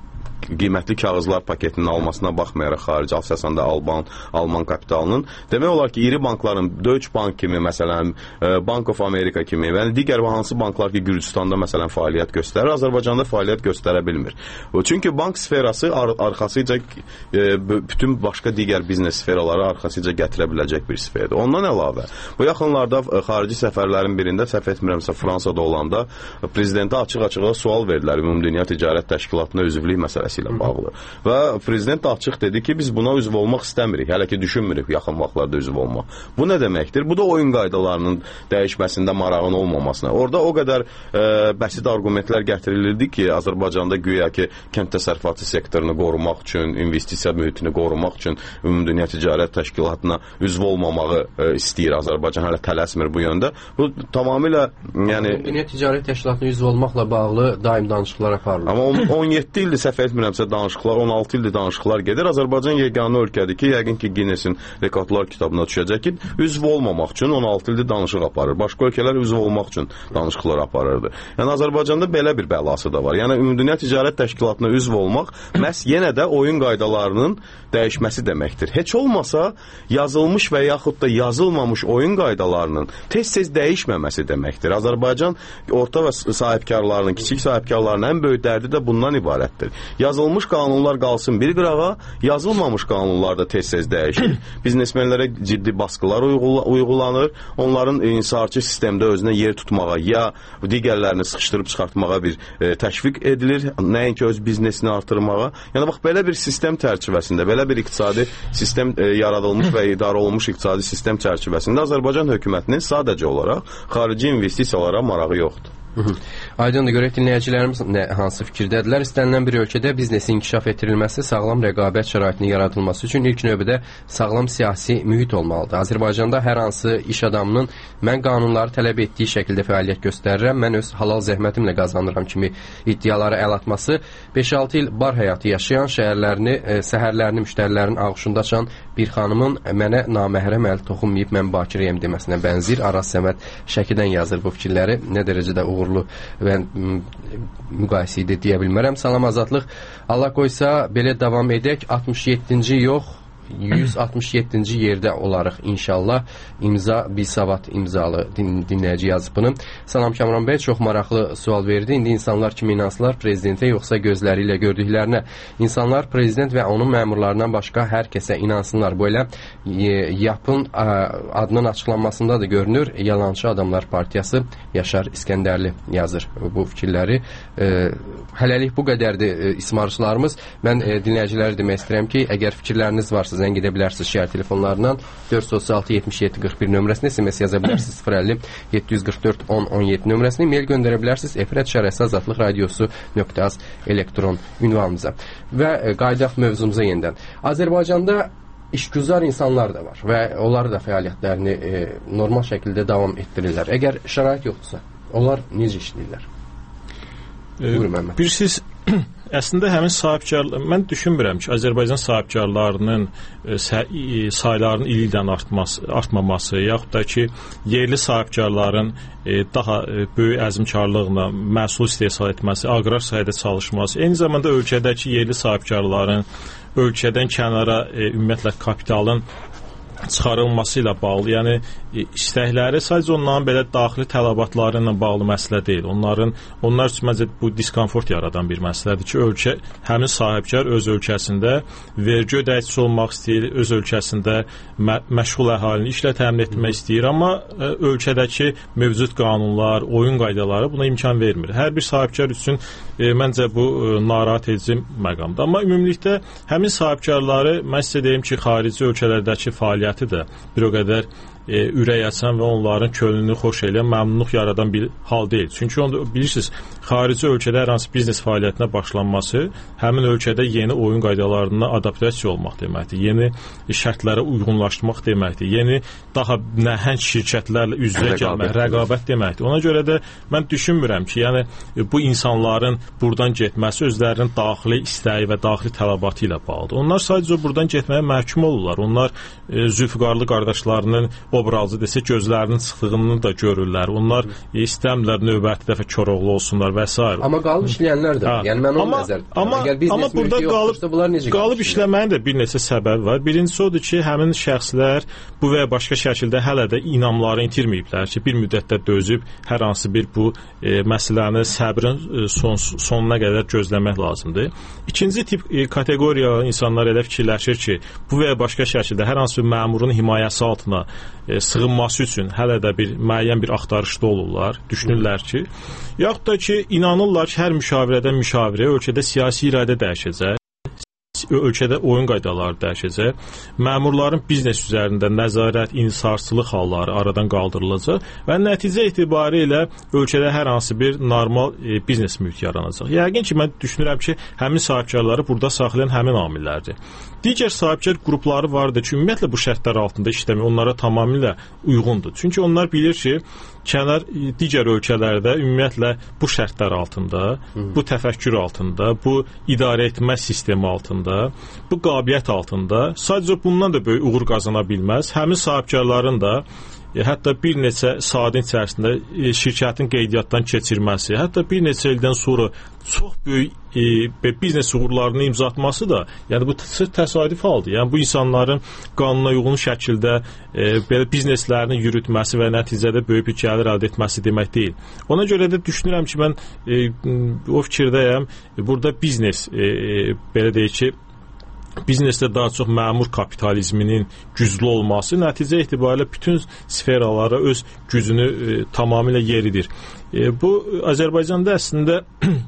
qiymətli kağızlar paketinin almasına baxmayaraq xarici Alsasanda Alman, Alman kapitalının demək olar ki, iri bankların Deutsche Bank kimi, məsələn, Bank of America kimi və digər hansı banklar ki, Gürcüstanda məsələn fəaliyyət göstərir, Azərbaycanda fəaliyyət göstərə bilmir. Çünki bank sferası ar arxasıca bütün başqa digər biznes sferaları arxasıca gətirə biləcək bir sferdir. Ondan əlavə, bu yaxınlarda xarici səfərlərin birində, səhv etmirəmsə Fransada olanda prezidentə açıq-açıqla sual verdilər Ümumdünya Ticarət Təşkilatına üzvlük məsələsi ilə bağlı. Və prezident açıq dedi ki, biz buna üzv olmaq istəmirik, hələ ki düşünmürük yaxın vaxtlarda üzv olmaq. Bu nə deməkdir? Bu da oyun qaydalarının dəyişməsində marağın olmamasına. Orada o qədər e, bəsit argumentlər gətirilirdi ki, Azərbaycanda güya ki, kənd təsərrüfatı sektorunu qorumaq üçün, investisiya mühitini qorumaq üçün Ümumdünya Ticarət Təşkilatına üzv olmamağı e, istəyir Azərbaycan, hələ tələsmir bu yöndə. Bu tamamilə, yəni Ümumdünya Ticarət Təşkilatına üzv olmaqla bağlı daim danışıqlar aparılır. Amma on yeddi ildir səhv etmirəmsə danışıqlar, on altı ildir danışıqlar gedir. Azərbaycan yeganə ölkədir ki, yəqin ki, Guinnessin rekordlar kitabına düşəcək ki, üzv olmamaq üçün on altı ildir danışıq aparır. Başqa ölkələr üzv olmaq üçün danışıqlar aparırdı. Yəni Azərbaycanda belə bir bəlası da var. Yəni Ümumdünya Ticarət Təşkilatına üzv olmaq məhz yenə də oyun qaydalarının dəyişməsi deməkdir. Heç olmasa yazılmış və yaxud da yazılmamış oyun qaydalarının tez-tez dəyişməməsi deməkdir. Azərbaycan orta və sahibkarlarının, kiçik sahibkarlarının ən böyük dərdi də bundan ibarətdir. Yazılmış qanunlar qalsın bir qırağa, yazılmamış qanunlar da tez-tez dəyişir. Biznesmenlərə ciddi baskılar uyğulanır. Onların inhisarçı sistemdə özünə yer tutmağa ya digərlərini sıxışdırıb çıxartmağa bir e, təşviq edilir. Nəinki öz biznesini artırmağa. Yəni bax, belə bir sistem çərçivəsində, belə bir iqtisadi sistem e, yaradılmış və idarə olunmuş iqtisadi sistem çərçivəsində Azərbaycan hökumətinin sadəcə olaraq xarici investisiyalara marağı yoxdur. Aydındır, görək dinləyicilərimiz nə, hansı fikirdədirlər. İstənilən bir ölkədə biznesin inkişaf etdirilməsi, sağlam rəqabət şəraitinin yaradılması üçün ilk növbədə sağlam siyasi mühit olmalıdır. Azərbaycanda hər hansı iş adamının mən qanunları tələb etdiyi şəkildə fəaliyyət göstərirəm, mən öz halal zəhmətimlə qazanıram kimi iddialara əl atması, beş altı il bar həyatı yaşayan, şəhərlərini, e, səhərlərini müştərilərin ağuşunda açan bir xanımın mənə naməhrəm əl toxunmayıb, mən bakirəyəm deməsinə bənzir. Araz Səməd Şəkidən yazır bu fikirləri. Nə dərəcədə uğurlu və müqayisə edə deyə bilmərəm. Salam Azadlıq. Allah qoysa belə davam edək. altmış yeddinci yox, yüz altmış yeddinci yerdə olarıq inşallah. İmza Bisavat imzalı din, dinləyici yazıb bunu. Salam Kamran bəy, çox maraqlı sual verdi. İndi insanlar kimi inansınlar prezidentə, yoxsa gözləri ilə gördüklərinə? İnsanlar prezident və onun məmurlarından başqa hər kəsə inansınlar. Bu elə e, yapın a, adının açıqlanmasında da görünür. Yalançı Adamlar Partiyası Yaşar İskəndərli yazır bu fikirləri. E, hələlik bu qədərdir e, ismarçılarımız. Mən e, dinləyiciləri demək istəyirəm ki, əgər fikirləriniz varsa zəng edə bilərsiniz şəhər telefonlarından dörd yüz otuz altı yetmiş yeddi qırx bir nömrəsini, S M S yaza bilərsiniz sıfır əlli yeddi yüz qırx dörd on on yeddi nömrəsini, mail göndərə bilərsiniz efirət şərəsi azadlıq radiosu nöqtə az elektron ünvanımıza. Və e, qaydaq mövzumuza yenidən. Azərbaycanda işgüzar insanlar da var və onlar da fəaliyyətlərini e, normal şəkildə davam etdirirlər. Əgər şərait yoxdursa, onlar necə işləyirlər? Buyurun Məhəmməd. Bir siz əslində həmin sahibkarlar, mən düşünmürəm ki, Azərbaycan sahibkarlarının saylarının il ildən artması, artmaması, yaxud da ki, yerli sahibkarların daha böyük əzmkarlıqla məhsul istehsal etməsi, aqrar sahədə çalışması, eyni zamanda ölkədəki yerli sahibkarların ölkədən kənara ümumiyyətlə kapitalın çıxarılması ilə bağlı, yəni istəkləri sadəcə onların belə daxili tələbatları ilə bağlı məsələ deyil. Onların, onlar üçün məncə bu diskomfort yaradan bir məsələdir ki, ölkə, həmin sahibkar öz ölkəsində vergi ödəyicisi olmaq istəyir, öz ölkəsində mə məşğul əhalini işlə təmin etmək istəyir, amma ə, ölkədəki mövcud qanunlar, oyun qaydaları buna imkan vermir. Hər bir sahibkar üçün e, məncə bu e, narahat edici məqamdır. Amma ümumilikdə həmin sahibkarları, mən sizə deyim ki, xarici ölkələrdəki fəaliyyəti də bir o qədər e, ürək açan və onların könlünü xoş eləyən, məmnunluq yaradan bir hal deyil. Çünki onda bilirsiniz, xarici ölkədə hər hansı biznes fəaliyyətinə başlanması həmin ölkədə yeni oyun qaydalarına adaptasiya olmaq deməkdir. Yeni şərtlərə uyğunlaşmaq deməkdir. Yeni daha nəhəng şirkətlərlə üz-üzə gəlmək, rəqabət deməkdir. Ona görə də mən düşünmürəm ki, yəni bu insanların buradan getməsi özlərinin daxili istəyi və daxili tələbatı ilə bağlıdır. Onlar sadəcə buradan getməyə məhkum olurlar. Onlar e, Zülfüqarlı qardaşlarının obrazı desə gözlərinin çıxdığını da görürlər. Onlar istəmirlər növbəti dəfə Koroğlu olsunlar və s. Amma qalıb işləyənlər də. Yəni mən onu nəzər tuturam. Amma, amma burada qalıb, qalıb işləməyin də bir neçə səbəbi var. Birincisi odur ki, həmin şəxslər bu və ya başqa şəkildə hələ də inamları itirməyiblər ki, bir müddətdə dözüb hər hansı bir bu e, məsələni səbrin e, son, sonuna qədər gözləmək lazımdır. İkinci tip e, kateqoriya insanlar elə fikirləşir ki, bu və ya başqa şəkildə hər hansı bir məmurun himayəsi altına e, sığınması üçün hələ də bir müəyyən bir axtarışda olurlar. Düşünürlər ki, yaxud da ki, inanırlar ki, hər müşavirədən müşavirəyə ölkədə siyasi iradə dəyişəcək. Ölkədə oyun qaydaları dəyişəcək. Məmurların biznes üzərində nəzarət, inhisarçılıq halları aradan qaldırılacaq və nəticə etibarilə ölkədə hər hansı bir normal e, biznes mühiti yaranacaq. Yəqin ki, mən düşünürəm ki, həmin sahibkarları burada saxlayan həmin amillərdir. Digər sahibkar qrupları vardır ki, ümumiyyətlə bu şərtlər altında işləmək onlara tamamilə uyğundur. Çünki onlar bilir ki, kənar digər ölkələrdə ümumiyyətlə bu şərtlər altında, Hı. bu təfəkkür altında, bu idarə etmə sistemi altında, bu qabiliyyət altında sadəcə bundan da böyük uğur qazana bilməz. Həmin sahibkarların da e, hətta bir neçə saatin içərisində e, şirkətin qeydiyyatdan keçirməsi, hətta bir neçə ildən sonra çox böyük e, biznes uğurlarını imza atması da, yəni bu sırf təsadüf haldır. Yəni bu insanların qanuna uyğun şəkildə e, belə bizneslərini yürütməsi və nəticədə böyük bir gəlir əldə etməsi demək deyil. Ona görə də düşünürəm ki, mən e, o fikirdəyəm, burada biznes e, e, belə deyək ki, biznesdə daha çox məmur kapitalizminin güclü olması nəticə etibarilə bütün sferalara öz gücünü e, tamamilə yeridir. E, bu Azərbaycanda əslində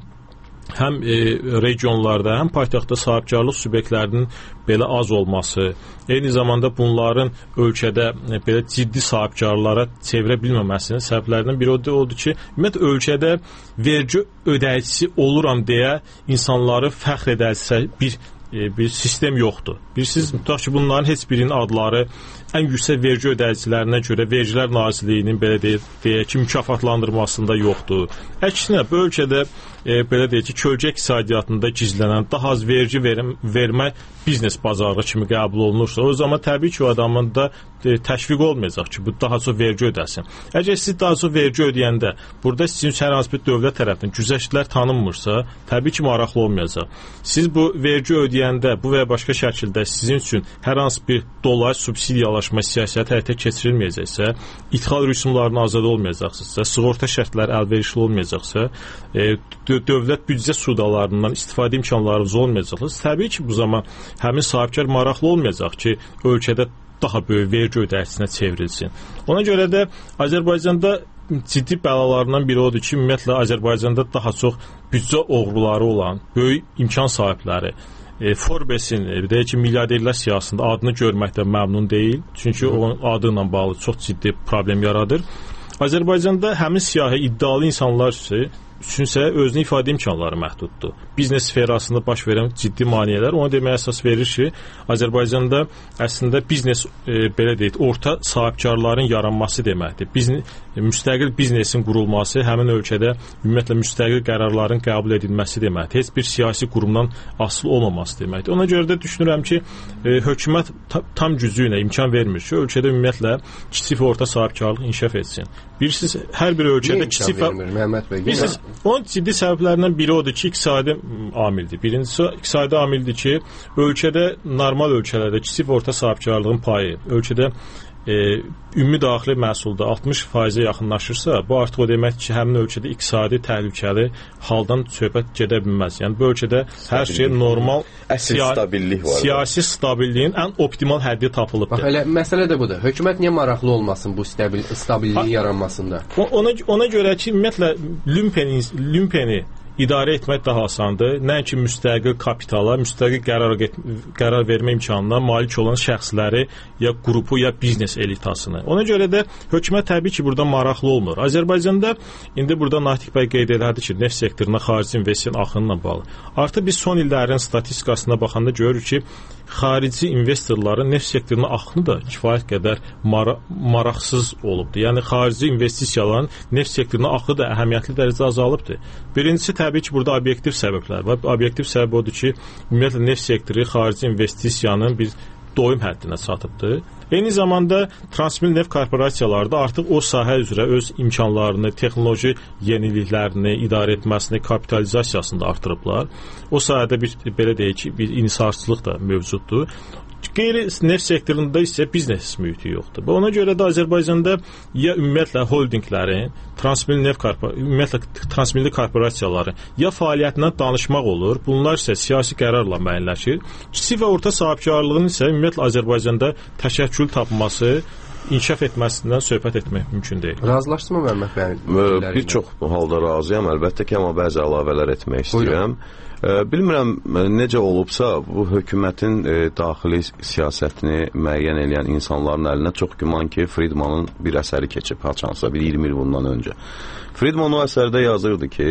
həm e, regionlarda, həm paytaxtda sahibkarlıq subyektlərinin belə az olması, eyni zamanda bunların ölkədə e, belə ciddi sahibkarlara çevirə bilməməsinin səbəblərindən biri odur, odur ki, ümumiyyətlə ölkədə vergi ödəyicisi oluram deyə insanları fəxr edəcək bir bir sistem yoxdur. Bilirsiniz, tutaq ki, bunların heç birinin adları ən yüksək vergi ödəyicilərinə görə Vergilər Nazirliyinin belə deyək, deyək ki, mükafatlandırmasında yoxdur. Əksinə, bu ölkədə e, belə deyək ki, kölgə iqtisadiyyatında gizlənən, daha az vergi verim, vermə biznes bazarı kimi qəbul olunursa, o zaman təbii ki, o adamın da e, təşviq olmayacaq ki, bu daha çox vergi ödəsin. Əgər siz daha çox vergi ödəyəndə, burada sizin üçün hər hansı bir dövlət tərəfindən güzəştlər tanınmırsa, təbii ki, maraqlı olmayacaq. Siz bu vergi ödəyəndə, bu və ya başqa şəkildə sizin üçün hər hansı bir dolayı subsidiyalaşma siyasəti həyata keçirilməyəcəksə, ithal rüsumlarına azad olmayacaqsınızsa, sığorta şərtləri əlverişli olmayacaqsa, e, dövlət büdcə sudalarından istifadə imkanlarınız olmayacaqsa, təbii ki, bu zaman həmin sahibkar maraqlı olmayacaq ki, ölkədə daha böyük vergi ödəyicinə çevrilsin. Ona görə də Azərbaycanda ciddi bəlalarından biri odur ki, ümumiyyətlə Azərbaycanda daha çox büdcə oğruları olan, böyük imkan sahibləri, E, Forbesin, e, deyək ki, milyarderlər siyasında adını görməkdən məmnun deyil. Çünki onun adı ilə bağlı çox ciddi problem yaradır. Azərbaycanda həmin siyahı iddialı insanlar üçünsə özünü ifadə imkanları məhduddur. Biznes sferasında baş verən ciddi maneələr ona deməyə əsas verir ki, Azərbaycanda əslində biznes e, belə deyək, orta sahibkarların yaranması deməkdir. Biznes, müstəqil biznesin qurulması həmin ölkədə ümumiyyətlə müstəqil qərarların qəbul edilməsi deməkdir. Heç bir siyasi qurumdan asılı olmaması deməkdir. Ona görə də düşünürəm ki, e, hökumət ta, tam gücü ilə imkan vermir ki, ölkədə ümumiyyətlə kiçik və orta sahibkarlıq inkişaf etsin. Bilirsiniz, hər bir ölkədə kiçik və Məhəmməd bəy. Bilirsiniz, onun ciddi səbəblərindən biri odur ki, iqtisadi amildir. Birincisi, iqtisadi amildir ki, ölkədə, normal ölkələrdə kiçik və orta sahibkarlığın payı, ölkədə e, ümumi daxili məhsulda altmış faizə yaxınlaşırsa, bu artıq o deməkdir ki, həmin ölkədə iqtisadi təhlükəli haldan söhbət gedə bilməz. Yəni, bu ölkədə hər şey normal, siya stabillik var. Siyasi stabilliyin ən optimal həddi tapılıbdır. Bax, elə məsələ də budur. Hökumət niyə maraqlı olmasın bu stabil, stabilliyin yaranmasında? Ona, ona görə ki, ümumiyyətlə, lümpeni, lümpeni idarə etmək daha asandır. Nəinki müstəqil kapitala, müstəqil qərar, qərar vermə imkanına malik olan şəxsləri, ya qrupu, ya biznes elitasını. Ona görə də hökumət təbii ki, burada maraqlı olmur. Azərbaycanda, indi burada Natiq bəy qeyd elədi ki, neft sektoruna xarici investisiyanın axınla bağlı. Artıq biz son illərin statistikasına baxanda görürük ki, xarici investorların neft sektoruna axını da kifayət qədər mara maraqsız olubdur. Yəni, xarici investisiyaların neft sektoruna axı da əhəmiyyətli dərəcədə azalıbdır. Birincisi, təbii ki, burada obyektiv səbəblər var. Obyektiv səbəb odur ki, ümumiyyətlə neft sektoru xarici investisiyanın bir doyum həddinə çatıbdır. Eyni zamanda Transmil neft korporasiyaları da artıq o sahə üzrə öz imkanlarını, texnoloji yeniliklərini idarə etməsini, kapitalizasiyasını da artırıblar. O sahədə bir belə deyək ki, bir inhisarçılıq da mövcuddur. Qeyri-neft sektorunda isə biznes mühiti yoxdur. Və ona görə də Azərbaycanda ya ümumiyyətlə holdinglərin, Transmil neft ümumiyyətlə transmilli korporasiyaları ya fəaliyyətindən danışmaq olur. Bunlar isə siyasi qərarla müəyyənləşir. Kiçik və orta sahibkarlığın isə ümumiyyətlə Azərbaycanda təşəkkül tapması, inkişaf etməsindən söhbət etmək mümkün deyil. Razılaşdırma Məmməd bəy? Bir çox halda razıyam, əlbəttə ki, amma bəzi əlavələr etmək istəyirəm. Bilmirəm necə olubsa, bu hökumətin e, daxili siyasətini müəyyən edən insanların əlinə çox güman ki, Friedmanın bir əsəri keçib, haçansa bir iyirmi il bundan öncə. Friedman o əsərdə yazırdı ki,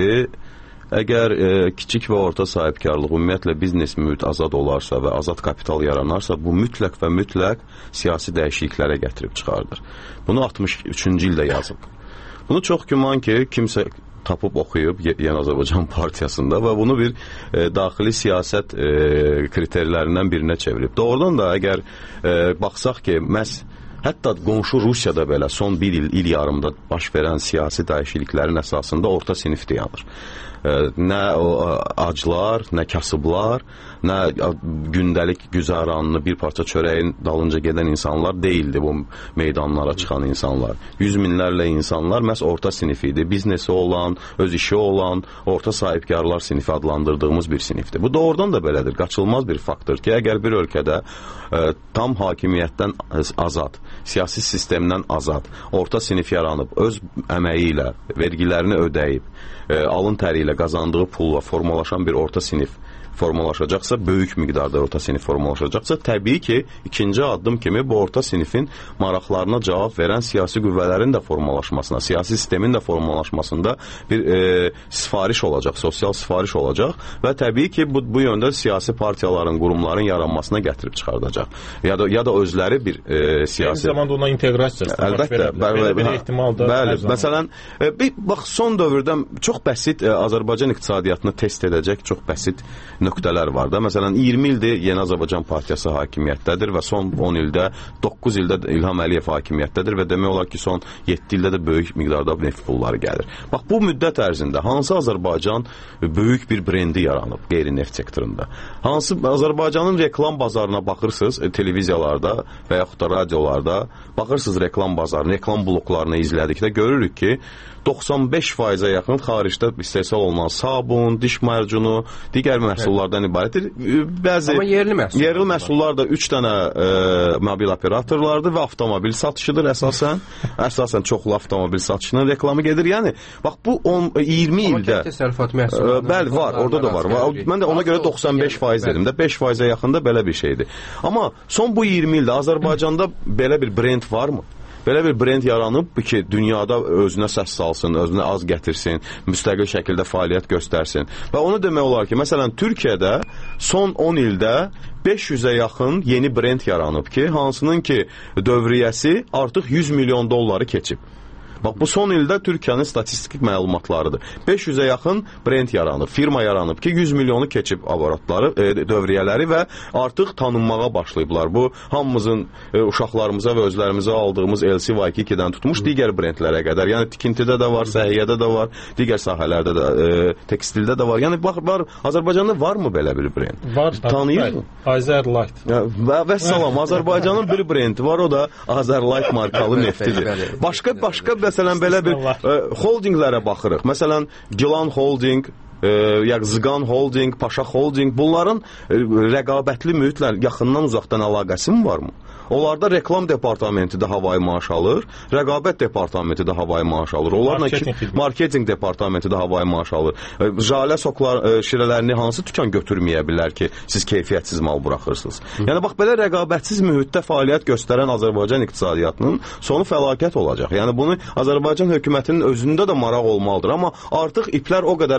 əgər e, kiçik və orta sahibkarlıq, ümumiyyətlə biznes mühit azad olarsa və azad kapital yaranarsa, bu mütləq və mütləq siyasi dəyişikliklərə gətirib çıxardır. Bunu altmış üçüncü ildə yazıb. Bunu çox güman ki, kimsə tapıb oxuyub Yeni Azərbaycan Partiyasında və bunu bir e, daxili siyasət e, kriterlərindən birinə çevirib. Doğrudan da əgər e, baxsaq ki, məhz hətta qonşu Rusiyada belə son bir il, il yarımda baş verən siyasi dəyişikliklərin əsasında orta sinif dayanır. E, nə o, aclar, nə kasıblar, nə gündəlik güzaranını bir parça çörəyin dalınca gedən insanlar deyildi bu meydanlara çıxan insanlar. Yüz minlərlə insanlar məhz orta sinif idi. Biznesi olan, öz işi olan, orta sahibkarlar sinifi adlandırdığımız bir sinifdir. Bu doğrudan da belədir. Qaçılmaz bir faktör ki, əgər bir ölkədə e, tam hakimiyyətdən azad, siyasi sistemdən azad, orta sinif yaranıb, öz əməyi ilə, vergilərini ödəyib, e, alın təri ilə qazandığı pulla formalaşan bir orta sinif formalaşacaqsa, böyük miqdarda orta sinif formalaşacaqsa, təbii ki, ikinci addım kimi bu orta sinifin maraqlarına cavab verən siyasi qüvvələrin də formalaşmasına, siyasi sistemin də formalaşmasında bir e, sifariş olacaq, sosial sifariş olacaq və təbii ki, bu, bu yöndə siyasi partiyaların, qurumların yaranmasına gətirib çıxardacaq. Ya da, ya da özləri bir e, siyasi... Eyni zamanda ona inteqrasiyası da baş verə bilər. Belə bir ehtimal da... Bəli, məsələn, e, bir, bax, son dövrdə çox bəsit e, Azərbaycan iqtisadiyyatını test edəcək çox bəsit nöqtələr var da. Məsələn, iyirmi ildir Yeni Azərbaycan Partiyası hakimiyyətdədir və son on ildə, doqquz ildə İlham Əliyev hakimiyyətdədir və demək olar ki, son yeddi ildə də böyük miqdarda neft pulları gəlir. Bax, bu müddət ərzində hansı Azərbaycan böyük bir brendi yaranıb qeyri-neft sektorunda? Hansı Azərbaycanın reklam bazarına baxırsınız, televiziyalarda və yaxud da radiolarda, baxırsınız reklam bazarına, reklam bloklarını izlədikdə görürük ki, doxsan beş faizə yaxın xaricdə istehsal olunan sabun, diş mərcunu, digər məhsullardan ibarətdir. Bəzi yerli, məhsul yerli məhsullar da üç dənə e, mobil operatorlardır və avtomobil satışıdır əsasən. Əsasən çoxlu avtomobil satışının reklamı gedir. Yəni, bax bu on, iyirmi ildə... Amma təsərrüfat məhsulları... E, bəli, var, orada da var. var. Mən də ona görə doxsan beş faiz dedim də, beş faizə yaxında belə bir şeydir. Amma son bu iyirmi ildə Azərbaycanda belə bir brend varmı? Belə bir brend yaranıb ki, dünyada özünə səs salsın, özünə az gətirsin, müstəqil şəkildə fəaliyyət göstərsin. Və onu demək olar ki, məsələn, Türkiyədə son on ildə beş yüzə yaxın yeni brend yaranıb ki, hansının ki, dövriyyəsi artıq yüz milyon dolları keçib. Bax, bu son ildə Türkiyənin statistik məlumatlarıdır. beş yüzə yaxın brend yaranıb, firma yaranıb ki, yüz milyonu keçib avaratları, e, dövriyyələri və artıq tanınmağa başlayıblar. Bu, hamımızın e, uşaqlarımıza və özlərimizə aldığımız L C Y iki-dən tutmuş digər brendlərə qədər. Yəni, tikintidə də var, səhiyyədə də var, digər sahələrdə də, e, tekstildə də var. Yəni, bax, var, Azərbaycanda varmı belə bir brend? Var. Tanıyır mı? Azerlight. Və, və salam, Azərbaycanın bir brendi var, o da Azerlight markalı neftidir. Başqa, başqa məsələn, belə bir e, holdinglərə baxırıq. Məsələn, Gilan Holding, e, ya Zıqan Holding, Paşa Holding, bunların e, rəqabətli mühitlə yaxından uzaqdan əlaqəsi mi varmı? Onlarda reklam departamenti də havayı maaş alır, rəqabət departamenti də havayı maaş alır. Onlarla marketing, ki, marketing departamenti də havayı maaş alır. E, jalə soklar e, şirələrini hansı tükan götürməyə bilər ki, siz keyfiyyətsiz mal buraxırsınız? Hı. Yəni, bax, belə rəqabətsiz mühitdə fəaliyyət göstərən Azərbaycan iqtisadiyyatının sonu fəlakət olacaq. Yəni, bunu Azərbaycan hökumətinin özündə də maraq olmalıdır. Amma artıq iplər o qədər əldən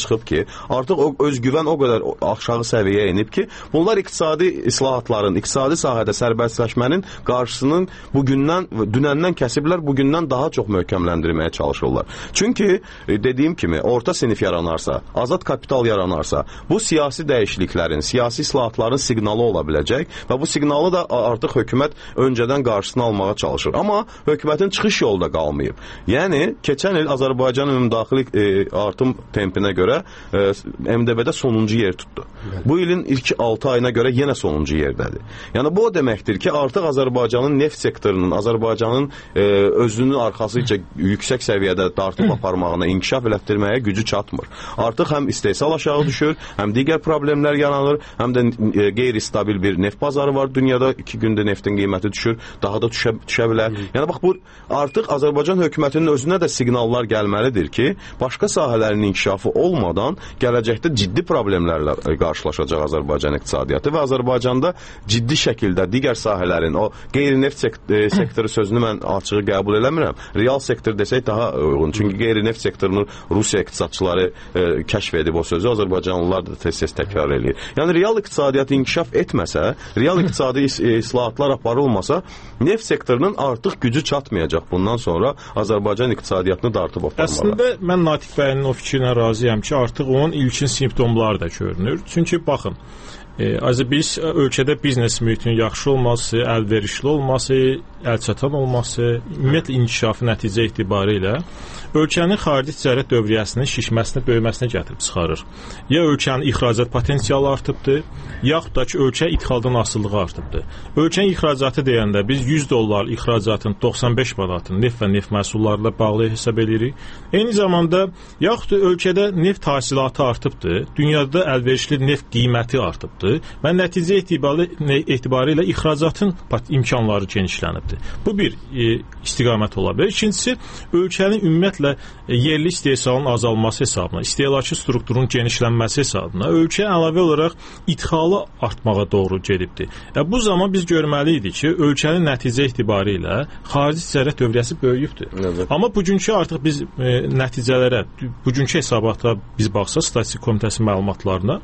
çıxıb ki, artıq o özgüvən o qədər aşağı səviyyəyə enib ki, bunlar iqtisadi islahatların, iqtisadi sahədə sərbəstləşmənin qarşısının bugündən, dünəndən kəsiblər, bugündən daha çox möhkəmləndirməyə çalışırlar. Çünki dediyim kimi, orta sinif yaranarsa, azad kapital yaranarsa, bu siyasi dəyişikliklərin, siyasi islahatların siqnalı ola biləcək və bu siqnalı da artıq hökumət öncədən qarşısını almağa çalışır. Amma hökumətin çıxış yolu da qalmayıb. Yəni, keçən il Azərbaycanın ümumdaxili e, artım tempinə görə e, M D B-də sonuncu yer tutdu. Bu ilin ilk altı ayına görə yenə sonuncu yerdədir. Yəni, bu o deməkdir ki, artıq Azərbaycanın neft sektorunun, Azərbaycanın e, özünün arxasıca yüksək səviyyədə dartıb aparmağına, inkişaf elətdirməyə gücü çatmır. Artıq həm istehsal aşağı düşür, həm digər problemlər yaranır, həm də e, qeyri-stabil bir neft bazarı var dünyada. İki gündə neftin qiyməti düşür, daha da düşə, düşə bilər. Yəni, bax, bu artıq Azərbaycan hökumətinin özünə də siqnallar gəlməlidir ki, başqa sahələrin inkişafı olmadan gələcəkdə ciddi problemlərlə qarşılaşacaq Azərbaycan iqtisadiyyatı və Azərbaycanda ciddi şəkildə digər sahələrin, o qeyri-neft sektoru sözünü mən açığı qəbul eləmirəm. Real sektor desək daha uyğun. Çünki qeyri-neft sektorunu Rusiya iqtisadçıları e, kəşf edib o sözü, Azərbaycanlılar da tez-tez təkrar edir. Yəni, real iqtisadiyyatı inkişaf etməsə, real iqtisadi islahatlar aparılmasa, neft sektorunun artıq gücü çatmayacaq bundan sonra Azərbaycan iqtisadiyyatını dartıb aparmalı. Əslində, mən Natiq bəyinin o fikrinə razıyam ki, artıq onun ilkin simptomları da görünür. Çünki, baxın, e, biz ölkədə biznes mühitinin yaxşı olması, əlverişli olması, əlçatan olması, ümumiyyətlə inkişafı nəticə etibarı ilə ölkənin xarici ticarət dövriyyəsinin şişməsinə, böyüməsinə gətirib çıxarır. Ya ölkənin ixracat potensialı artıbdır, yaxud da ki, ölkə idxaldan asılılığı artıbdır. Ölkənin ixracatı deyəndə biz yüz dollar ixracatın doxsan beş manatını neft və neft məhsullarla bağlı hesab edirik. Eyni zamanda, yaxud da ölkədə neft hasilatı artıbdır, dünyada əlverişli neft qiyməti artıbdır və nəticə etibarı, etibarı ilə ixracatın imkanları genişlənibdir. Bu bir e, istiqamət ola bilər. İkincisi, ölkənin ümumiyyətlə yerli istehsalın azalması hesabına, istehlakçı strukturun genişlənməsi hesabına ölkə əlavə olaraq idxalı artmağa doğru gedibdir. E, bu zaman biz görməli idik ki, ölkənin nəticə etibarı ilə xarici ticarət dövriyyəsi böyüyübdür. Evet. Amma bugünkü artıq biz e, nəticələrə, bugünkü hesabata biz baxsaq, Statistik Komitəsinin məlumatlarına,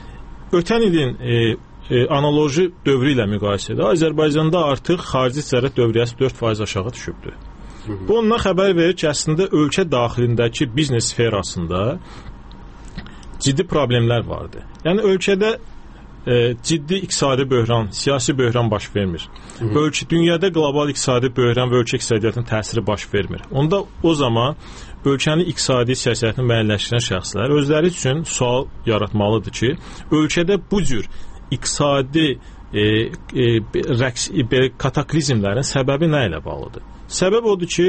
ötən ilin e, e, analoji dövrü ilə müqayisədə Azərbaycanda artıq xarici ticarət dövriyyəsi dörd faiz aşağı düşübdür. Bu ondan xəbər verir ki, əslində ölkə daxilindəki biznes sferasında ciddi problemlər vardır. Yəni ölkədə e, ciddi iqtisadi böhran, siyasi böhran baş vermir. Ölkə, dünyada qlobal iqtisadi böhran və ölkə iqtisadiyyatının təsiri baş vermir. Onda o zaman ölkənin iqtisadi siyasətini müəyyənləşdirən şəxslər özləri üçün sual yaratmalıdır ki, ölkədə bu cür iqtisadi e, e, rəqs, e, kataklizmlərin səbəbi nə ilə bağlıdır? Səbəb odur ki,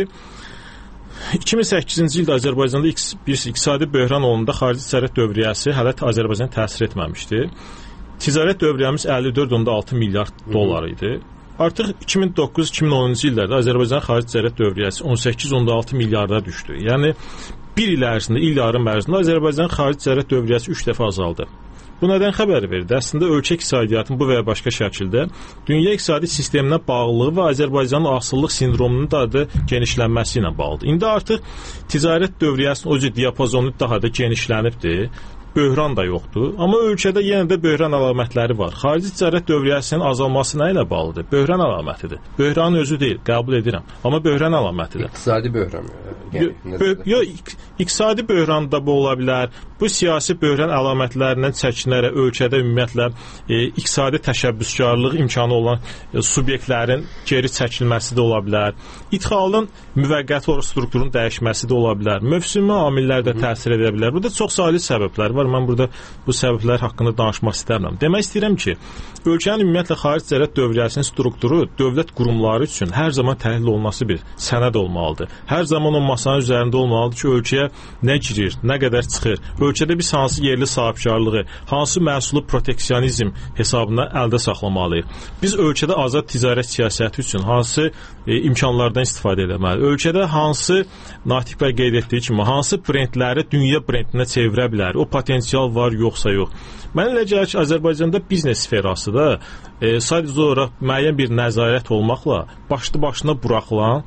iki min səkkizinci ildə Azərbaycanda bir iqtisadi böhran olanda xarici ticarət dövriyyəsi hələ Azərbaycana təsir etməmişdi. Ticarət dövriyyəmiz əlli dörd nöqtə altı milyard dollar idi. Artıq iki min doqquz iki min onuncu illərdə Azərbaycan xarici ticarət dövriyyəsi on səkkiz nöqtə altı milyarda düşdü. Yəni, bir il ərzində, il yarım ərzində Azərbaycan xarici ticarət dövriyyəsi üç dəfə azaldı. Bu nədən xəbər verdi? Əslində, ölkə iqtisadiyyatının bu və ya başqa şəkildə dünya iqtisadi sisteminə bağlılığı və Azərbaycanın asıllıq sindromunun da adı genişlənməsi ilə bağlıdır. İndi artıq ticarət dövriyyəsinin o cür diapazonu daha da genişlənibdir. Böhran da yoxdur. Amma ölkədə yenə də böhran əlamətləri var. Xarici ticarət dövriyyəsinin azalması nə ilə bağlıdır? Böhran əlamətidir. Böhranın özü deyil, qəbul edirəm. Amma böhran əlamətidir. İqtisadi böhran. Yəni, yox, iqtisadi böhran da bu ola bilər. Bu siyasi böhran əlamətlərindən çəkinərək ölkədə ümumiyyətlə e, iqtisadi təşəbbüskarlıq imkanı olan e, subyektlərin geri çəkilməsi də ola bilər. İdxalın müvəqqəti olaraq strukturun dəyişməsi də ola bilər. Mövsümi amillər də təsir edə bilər. Burada çox saylı səbəblər var. Mən burada bu səbəblər haqqında danışmaq istərəm. Demək istəyirəm ki, ölkənin ümumiyyətlə xarici ticarət dövriyyəsinin strukturu dövlət qurumları üçün hər zaman təhlil olunması bir sənəd olmalıdır. Hər zaman o masanın üzərində olmalıdır ki, ölkəyə nə girir, nə qədər çıxır. Ölkədə biz hansı yerli sahibkarlığı, hansı məhsulu proteksionizm hesabına əldə saxlamalıyıq. Biz ölkədə azad ticarət siyasəti üçün hansı e, imkanlardan istifadə etməliyik. Ölkədə hansı, Natiq bəy qeyd etdiyi kimi, hansı brendləri dünya brendinə çevirə bilər. O potensial var, yoxsa yox. Mən elə gəlir ki, Azərbaycanda biznes sferası da e, sadəcə olaraq müəyyən bir nəzarət olmaqla başlı başına buraxılan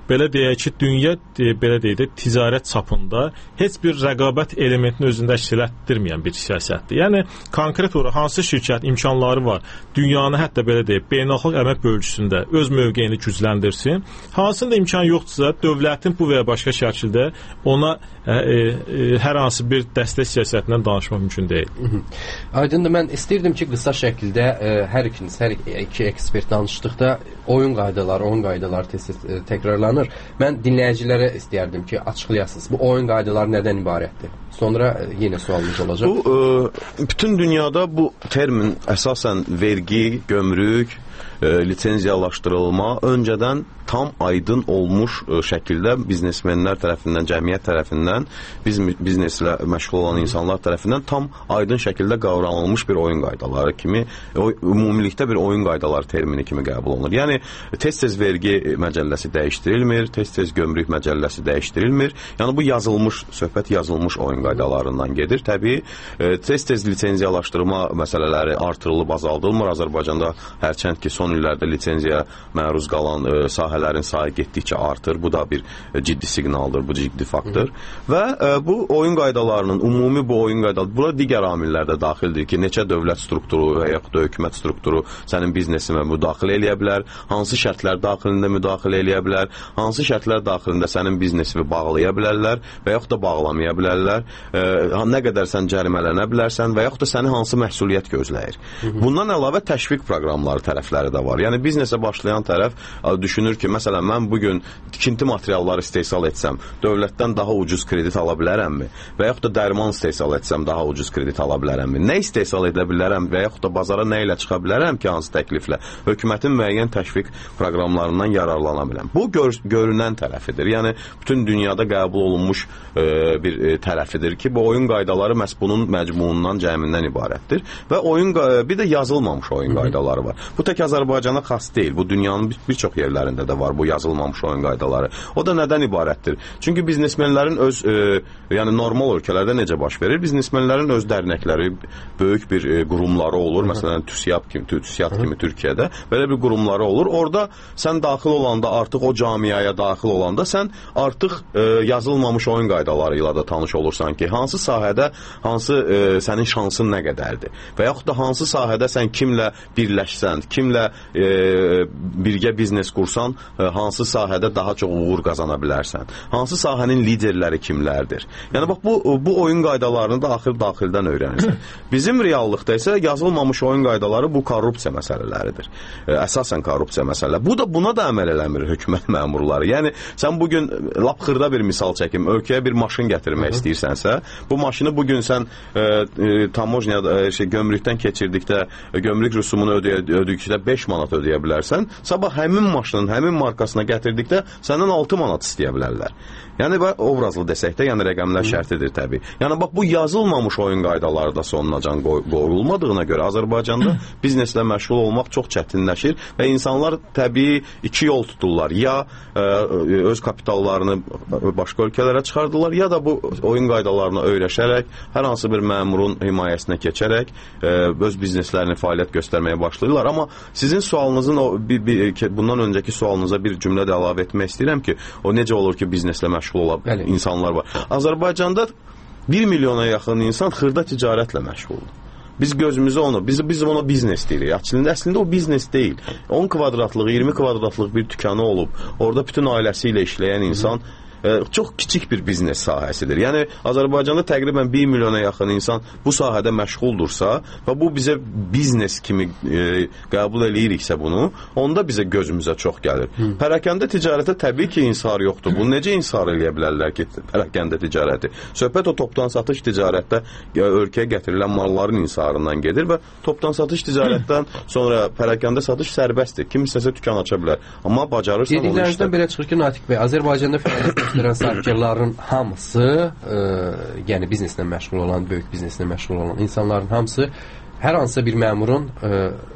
belə deyək ki, dünya e, belə deyək də ticarət çapında heç bir rəqabət elementini özündə əks etdirməyən bir siyasətdir. Yəni konkret olaraq hansı şirkət imkanları var, dünyanı hətta belə deyək, beynəlxalq əmək bölgüsündə öz mövqeyini gücləndirsin. Hansında imkan yoxdursa, dövlətin bu və ya başqa şəkildə ona e, e, hər hansı bir dəstək siyasətindən danışmaq mümkün deyil. Aydındır, mən istəyirdim ki, qısa şəkildə e, hər ikiniz, hər iki ekspert danışdıqda oyun qaydaları, oyun qaydaları tez-tez e, təkrarlanır. Mən dinləyicilərə istəyərdim ki, açıqlayasınız. Bu oyun qaydaları nədən ibarətdir? Sonra e, yenə sualımız olacaq. Bu, e, bütün dünyada bu termin əsasən vergi, gömrük, e, lisenziyalaşdırılma öncədən tam aydın olmuş e, şəkildə biznesmenlər tərəfindən, cəmiyyət tərəfindən, biz, bizneslə məşğul olan insanlar tərəfindən tam aydın şəkildə qavranılmış bir oyun qaydaları kimi, o, ümumilikdə bir oyun qaydaları termini kimi qəbul olunur. Yəni, tez-tez vergi məcəlləsi dəyişdirilmir, tez-tez gömrük məcəlləsi dəyişdirilmir. Yəni, bu yazılmış, söhbət yazılmış oyun qaydalarından gedir. Təbii, e, tez-tez lisenziyalaşdırma məsələləri artırılıb, azaldılmır. Azərbaycanda hərçənd ki, son illərdə lisenziya məruz qalan e, sahələrin sayı getdikcə artır. Bu da bir e, ciddi siqnaldır, bu ciddi faktdır. Və e, bu oyun qaydalarının, ümumi bu oyun qaydaları, bura digər amillər də daxildir ki, neçə dövlət strukturu və yaxud da hökumət strukturu sənin biznesinə müdaxilə eləyə bilər, hansı şərtlər daxilində müdaxilə eləyə bilər, hansı şərtlər daxilində sənin biznesini bağlaya bilərlər və yaxud da bağlamaya bilərlər, e, nə qədər sən cərimələnə bilərsən və yaxud da səni hansı məsuliyyət gözləyir. Bundan əlavə təşviq proqramları tərəfləri də var. Yəni biznesə başlayan tərəf düşünür ki, məsələn, mən bugün tikinti materialları istehsal etsəm, dövlətdən daha ucuz kredit ala bilərəmmi? Və yaxud da dərman istehsal etsəm, daha ucuz kredit ala bilərəmmi? Nə istehsal edə bilərəm və yaxud da bazara nə ilə çıxa bilərəm ki, hansı təkliflə? Hökumətin müəyyən təşviq proqramlarından yararlana biləm. Bu gör görünən tərəfidir. Yəni, bütün dünyada qəbul olunmuş e, bir e, tərəfidir ki, bu oyun qaydaları məhz bunun məcmuundan, cəmindən ibarətdir. Və oyun, bir də yazılmamış oyun qaydaları var. Bu tək Azərbaycana xas deyil. Bu dünyanın bir, bir çox yerlərində də var bu yazılmamış oyun qaydaları. O da nədən ibarətdir? Çünki biznesmenlərin öz, e, yəni normal ölkələrdə necə baş verir? Biznesmenlərin öz dərnəkləri, böyük bir e, qurumları olur. Hı -hı. Məsələn, TÜSİAD kimi, TÜSİAD kimi Türkiyədə belə bir qurumları olur. Orada sən daxil olanda, artıq o camiaya daxil olanda sən artıq e, yazılmamış oyun qaydaları ilə də tanış olursan ki, hansı sahədə, hansı e, sənin şansın nə qədərdir? Və yaxud da hansı sahədə sən kimlə birləşsən, kimlə e, birgə biznes qursan, e, hansı sahədə daha çox uğur qazana bilərsən? Hansı sahənin liderləri kimlərdir? Yəni, bax, bu, bu oyun qaydalarını da axır daxildən öyrənirsən. Bizim reallıqda isə yazılmamış oyun qaydaları bu korrupsiya məsələləridir. E, əsasən korrupsiya məsələləri. Bu da buna da əməl eləmir hökumət məmurları. Yəni, sən bugün lap xırda bir misal çəkim, ölkəyə bir maşın gətirmək istəyirsənsə, bu maşını bugün sən e, e, tamojnya, e, şey, gömrükdən keçirdikdə, e, gömrük rüsumunu ödeyə, ödədikdə beş manat ödeyə bilərsən, sabah həmin maşının, həmin markasına gətirdikdə səndən altı manat istəyə bilərlər. Yəni, obrazlı desək də, yəni rəqəmlər şərtidir təbii. Yəni, bax, bu yazılmamış oyun qaydaları da sonunacan qoyulmadığına görə Azərbaycanda bizneslə məşğul olmaq çox çətinləşir və insanlar təbii iki yol tuturlar. Ya e, öz kapitallarını başqa ölkələrə çıxardırlar, ya da bu oyun qaydalarına öyrəşərək, hər hansı bir məmurun himayəsinə keçərək e, öz bizneslərini fəaliyyət göstərməyə başlayırlar. Amma sizin sualınızın, o, bir, bir, bundan öncəki sualınıza bir cümlə də əlavə etmək istəyirəm ki, o necə olur ki, bizneslə məşğul olan Bəli. insanlar var. Azərbaycanda bir milyona yaxın insan xırda ticarətlə məşğuldur. Biz gözümüzü onu, biz, biz ona biznes deyirik. Əslində, əslində o biznes deyil. on kvadratlıq, iyirmi kvadratlıq bir dükanı olub, orada bütün ailəsi ilə işləyən insan e, çox kiçik bir biznes sahəsidir. Yəni, Azərbaycanda təqribən bir milyona yaxın insan bu sahədə məşğuldursa və bu bizə biznes kimi e, qəbul eləyiriksə bunu, onda bizə gözümüzə çox gəlir. Hı. Pərakəndə ticarətə təbii ki, insar yoxdur. Bunu necə insar eləyə bilərlər ki, pərakəndə ticarəti? Söhbət o topdan satış ticarətdə ölkəyə gətirilən malların insarından gedir və topdan satış ticarətdən sonra pərakəndə satış sərbəstdir. Kim istəsə dükan aça bilər. Amma bacarırsan onu işlə. Dediklərinizdən belə çıxır ki, Natiq bəy, Azərbaycanda fəaliyyət göstərən sahibkarların hamısı, e, yəni bizneslə məşğul olan, böyük bizneslə məşğul olan insanların hamısı hər hansısa bir məmurun e,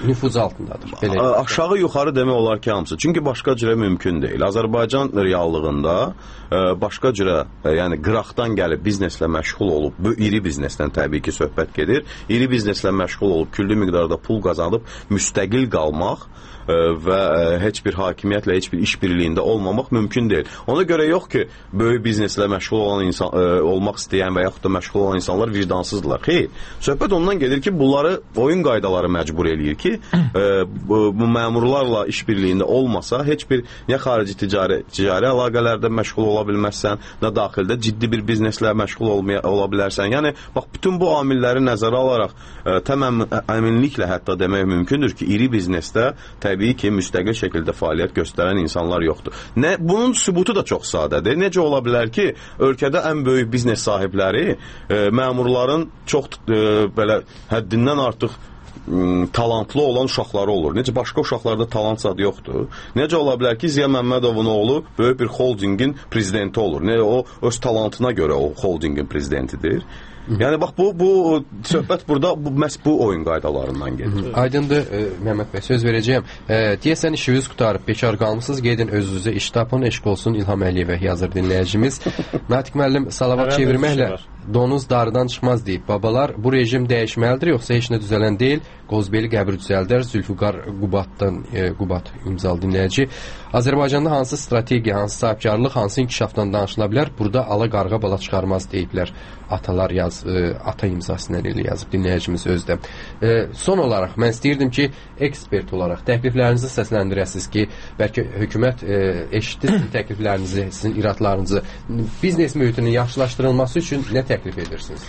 nüfuz altındadır. Belə A aşağı yuxarı demək olar ki, hamısı. Çünki başqa cürə mümkün deyil. Azərbaycan reallığında e, başqa cürə, e, yəni qıraqdan gəlib bizneslə məşğul olub, bu iri biznesdən təbii ki söhbət gedir. İri bizneslə məşğul olub, küllü miqdarda pul qazanıb müstəqil qalmaq və heç bir hakimiyyətlə, heç bir iş birliyində olmamaq mümkün deyil. Ona görə yox ki, böyük bizneslə məşğul olan insan, ə, olmaq istəyən və yaxud da məşğul olan insanlar vicdansızdırlar. Xeyr, söhbət ondan gedir ki, bunları oyun qaydaları məcbur eləyir ki, ə, bu, bu məmurlarla iş birliyində olmasa, heç bir nə xarici ticari, ticari əlaqələrdə məşğul ola bilməzsən, nə daxildə ciddi bir bizneslə məşğul olmaya, ola bilərsən. Yəni, bax, bütün bu amilləri nəzərə alaraq ə, tamam əminliklə hətta demək mümkündür ki, iri biznesdə təbii ki, müstəqil şəkildə fəaliyyət göstərən insanlar yoxdur. Nə, bunun sübutu da çox sadədir. Necə ola bilər ki, ölkədə ən böyük biznes sahibləri e, məmurların çox e, belə həddindən artıq e, talantlı olan uşaqları olur. Necə başqa uşaqlarda talant zad yoxdur. Necə ola bilər ki, Ziya Məmmədovun oğlu böyük bir holdingin prezidenti olur. Ne, o öz talantına görə o holdingin prezidentidir. Yəni bax bu bu söhbət burada bu məhz bu oyun qaydalarından gedir. Aydındır, e, Məmməd bəy, söz verəcəyəm. E, deyəsən işiniz qutarıb, bekar qalmısınız, gedin özünüzə iş tapın, eşq olsun İlham Əliyevə yazır dinləyicimiz. Natiq müəllim salavat çevirməklə donuz darıdan çıxmaz deyib. Babalar, bu rejim dəyişməlidir, yoxsa heç nə düzələn deyil. Qozbeli qəbri düzəldər, Zülfüqar Qubatdan e, Qubat imzalı dinləyici. Azərbaycanda hansı strategiya, hansı sahibkarlıq, hansı inkişafdan danışıla bilər? Burada ala qarğa bala çıxarmaz deyiblər. Atalar yaz, e, ata imzasını ilə yazıb dinləyicimiz özdə. E, son olaraq mən istəyirdim ki, ekspert olaraq təkliflərinizi səsləndirəsiniz ki, bəlkə hökumət e, eşitdi sizin təkliflərinizi, sizin iradlarınızı, biznes mühitinin yaxşılaşdırılması üçün nə təklif edirsiniz?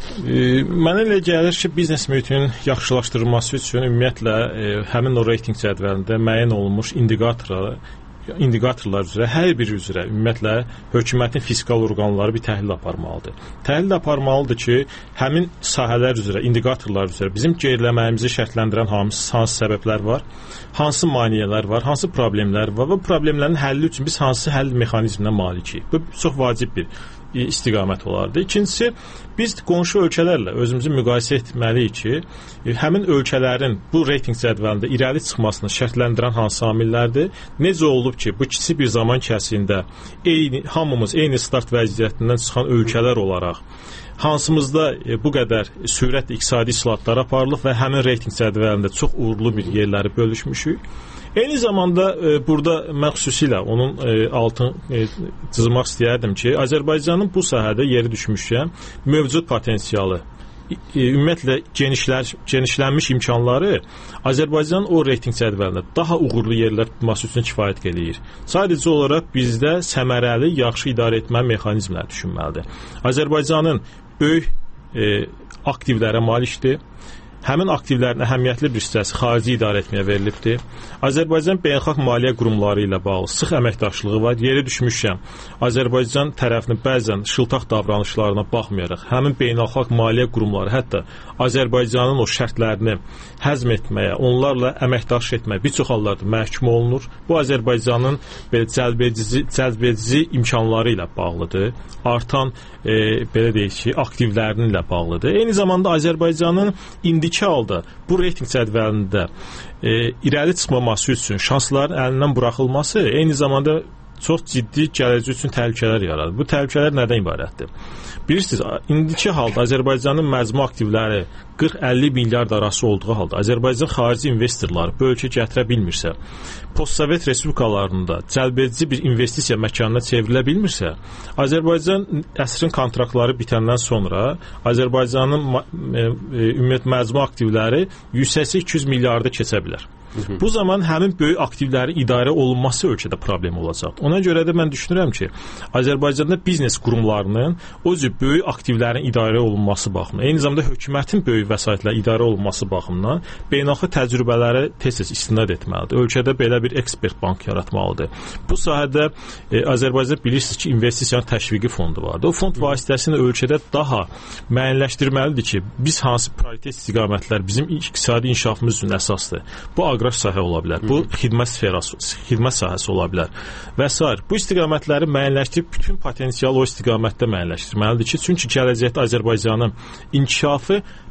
E, mənə elə gəlir ki, biznes mühitinin yaxşılaşdırılması üçün ümumiyyətlə e, həmin o reyting cədvəlində müəyyən olunmuş indikatorlar indikatorlar üzrə, hər biri üzrə ümumiyyətlə hökumətin fiskal orqanları bir təhlil aparmalıdır. Təhlil aparmalıdır ki, həmin sahələr üzrə, indikatorlar üzrə bizim geriləməyimizi şərtləndirən hansı, hansı səbəblər var, hansı maneələr var, hansı problemlər var və bu problemlərin həlli üçün biz hansı həll mexanizminə malikik. Bu çox vacib bir istiqamət olardı. İkincisi, biz qonşu ölkələrlə özümüzü müqayisə etməliyik ki, həmin ölkələrin bu reyting cədvəlində irəli çıxmasını şərtləndirən hansı amillərdir? Necə olub ki, bu kiçik bir zaman kəsiyində eyni, hamımız eyni start vəziyyətindən çıxan ölkələr olaraq hansımızda bu qədər sürətli iqtisadi islahatlar aparılıb və həmin reyting cədvəlində çox uğurlu bir yerləri bölüşmüşük. Eyni zamanda e, burada mən xüsusilə onun e, altını e, cızmaq istəyərdim ki, Azərbaycanın bu sahədə yeri düşmüşkən mövcud potensialı, e, ümumiyyətlə genişlər, genişlənmiş imkanları Azərbaycan o reyting cədvəlində daha uğurlu yerlər tutması üçün kifayət eləyir. Sadəcə olaraq bizdə səmərəli, yaxşı idarə etmə mexanizmləri düşünməlidir. Azərbaycanın böyük e, aktivlərə malikdir. Həmin aktivlərin əhəmiyyətli bir hissəsi xarici idarə etməyə verilibdir. Azərbaycan beynəlxalq maliyyə qurumları ilə bağlı sıx əməkdaşlığı var. Yeri düşmüşkən, Azərbaycan tərəfinin bəzən şıltaq davranışlarına baxmayaraq, həmin beynəlxalq maliyyə qurumları hətta Azərbaycanın o şərtlərini həzm etməyə, onlarla əməkdaşlıq etməyə bir çox hallarda məhkum olunur. Bu Azərbaycanın belə cəlbedici, cəlbedici imkanları ilə bağlıdır. Artan, e, belə deyək ki, aktivlərinin ilə bağlıdır. Eyni zamanda Azərbaycanın indiki halda bu reyting cədvəlində e, irəli çıxmaması üçün şansların əlindən buraxılması eyni zamanda çox ciddi gələcək üçün təhlükələr yaradır. Bu təhlükələr nədən ibarətdir? Bilirsiniz, indiki halda Azərbaycanın məcmu aktivləri qırx əlli milyard arası olduğu halda Azərbaycan xarici investorları bu ölkə gətirə bilmirsə, postsovet respublikalarında cəlbedici bir investisiya məkanına çevrilə bilmirsə, Azərbaycan əsrin kontraktları bitəndən sonra Azərbaycanın ümumiyyət məcmu aktivləri yüz səksən iki yüz milyarda keçə bilər. Bu zaman həmin böyük aktivlərin idarə olunması ölkədə problem olacaq. Ona görə də mən düşünürəm ki, Azərbaycanda biznes qurumlarının o cür böyük aktivlərin idarə olunması baxımından, eyni zamanda hökumətin böyük vəsaitlə idarə olunması baxımından beynəlxalq təcrübələrə tez-tez istinad etməlidir. Ölkədə belə bir ekspert bank yaratmalıdır. Bu sahədə e, Azərbaycan bilirsiniz ki, investisiyanın təşviqi fondu vardır. O fond vasitəsilə ölkədə daha müəyyənləşdirməlidir ki, biz hansı prioritet istiqamətlər bizim iqtisadi inkişafımız üçün əsasdır. Bu aqrar sahə ola bilər. Bu xidmət sferası, xidmət sahəsi ola bilər və s. Bu istiqamətləri müəyyənləşdirib bütün potensialı o istiqamətdə müəyyənləşdirməlidir ki, çünki gələcəkdə Azərbaycanın inkişafı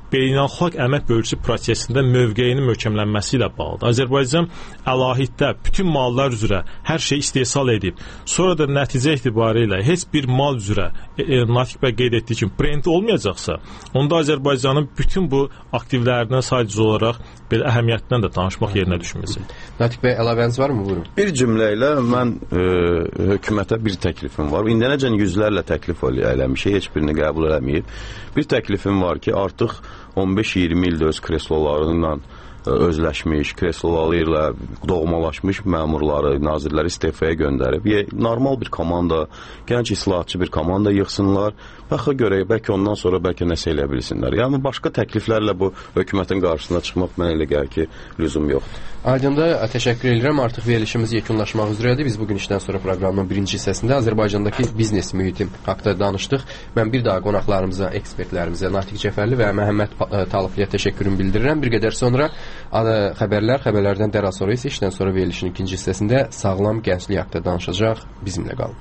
beynəlxalq əmək bölgüsü prosesində mövqeyinin möhkəmlənməsi ilə bağlıdır. Azərbaycan əlahiddə bütün mallar üzrə hər şey istehsal edib, sonra da nəticə etibarilə heç bir mal üzrə e, e, Natiq bəy qeyd etdiyi kimi brend olmayacaqsa, onda Azərbaycanın bütün bu aktivlərindən sadəcə olaraq belə əhəmiyyətdən də danışmaq yerinə düşməsi. Natiq bəy, əlavəniz varmı? Buyurun. Bir cümlə ilə mən e, hökumətə bir təklifim var. İndiyənəcən yüzlərlə təklif eləmişik, heç birini qəbul eləməyib. Bir təklifim var ki, artıq on beş iyirmi ildə öz kreslolarından özləşmiş, kresloları ilə doğmalaşmış məmurları, nazirləri istefaya göndərib. Normal bir komanda, gənc islahatçı bir komanda yığsınlar. Baxı görək, bəlkə ondan sonra bəlkə nəsə elə bilsinlər. Yəni, başqa təkliflərlə bu hökumətin qarşısına çıxmaq mənə elə gəlir ki, lüzum yoxdur. Aydında, təşəkkür edirəm. Artıq verilişimiz yekunlaşmaq üzrədir. Biz bugün işdən sonra proqramın birinci hissəsində Azərbaycandakı biznes mühiti haqda danışdıq. Mən bir daha qonaqlarımıza, ekspertlərimizə, Natiq Cəfərli və Məhəmməd Talıqlıya təşəkkürümü bildirirəm. Bir qədər sonra adı xəbərlər, xəbərlərdən dərhal sonra isə işdən sonra verilişin ikinci hissəsində sağlam gənclik haqda danışacaq. Bizimlə qalın.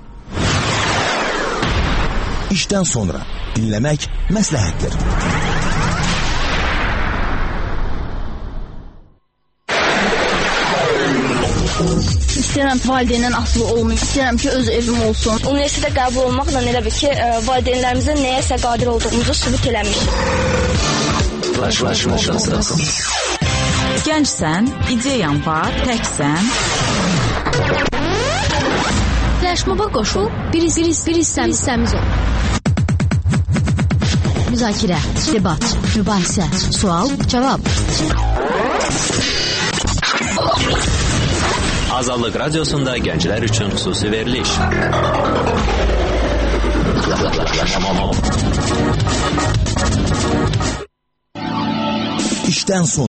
İşdən sonra dinləmək məsləhətdir. İstəyirəm ki, valideynlə asılı olmayım. İstəyirəm ki, öz evim olsun. Universitetə qəbul olmaqla elə bir ki, valideynlərimizin nəyəsə qadir olduğumuzu sübut eləmişik. Gəncsən, ideyan var, təksən. Flaşmoba qoşul, bir hissəmiz ol. Müzakirə, debat, mübahisə, sual, cavab. Azadlıq Radiosunda gənclər üçün xüsusi veriliş. İşdən sonra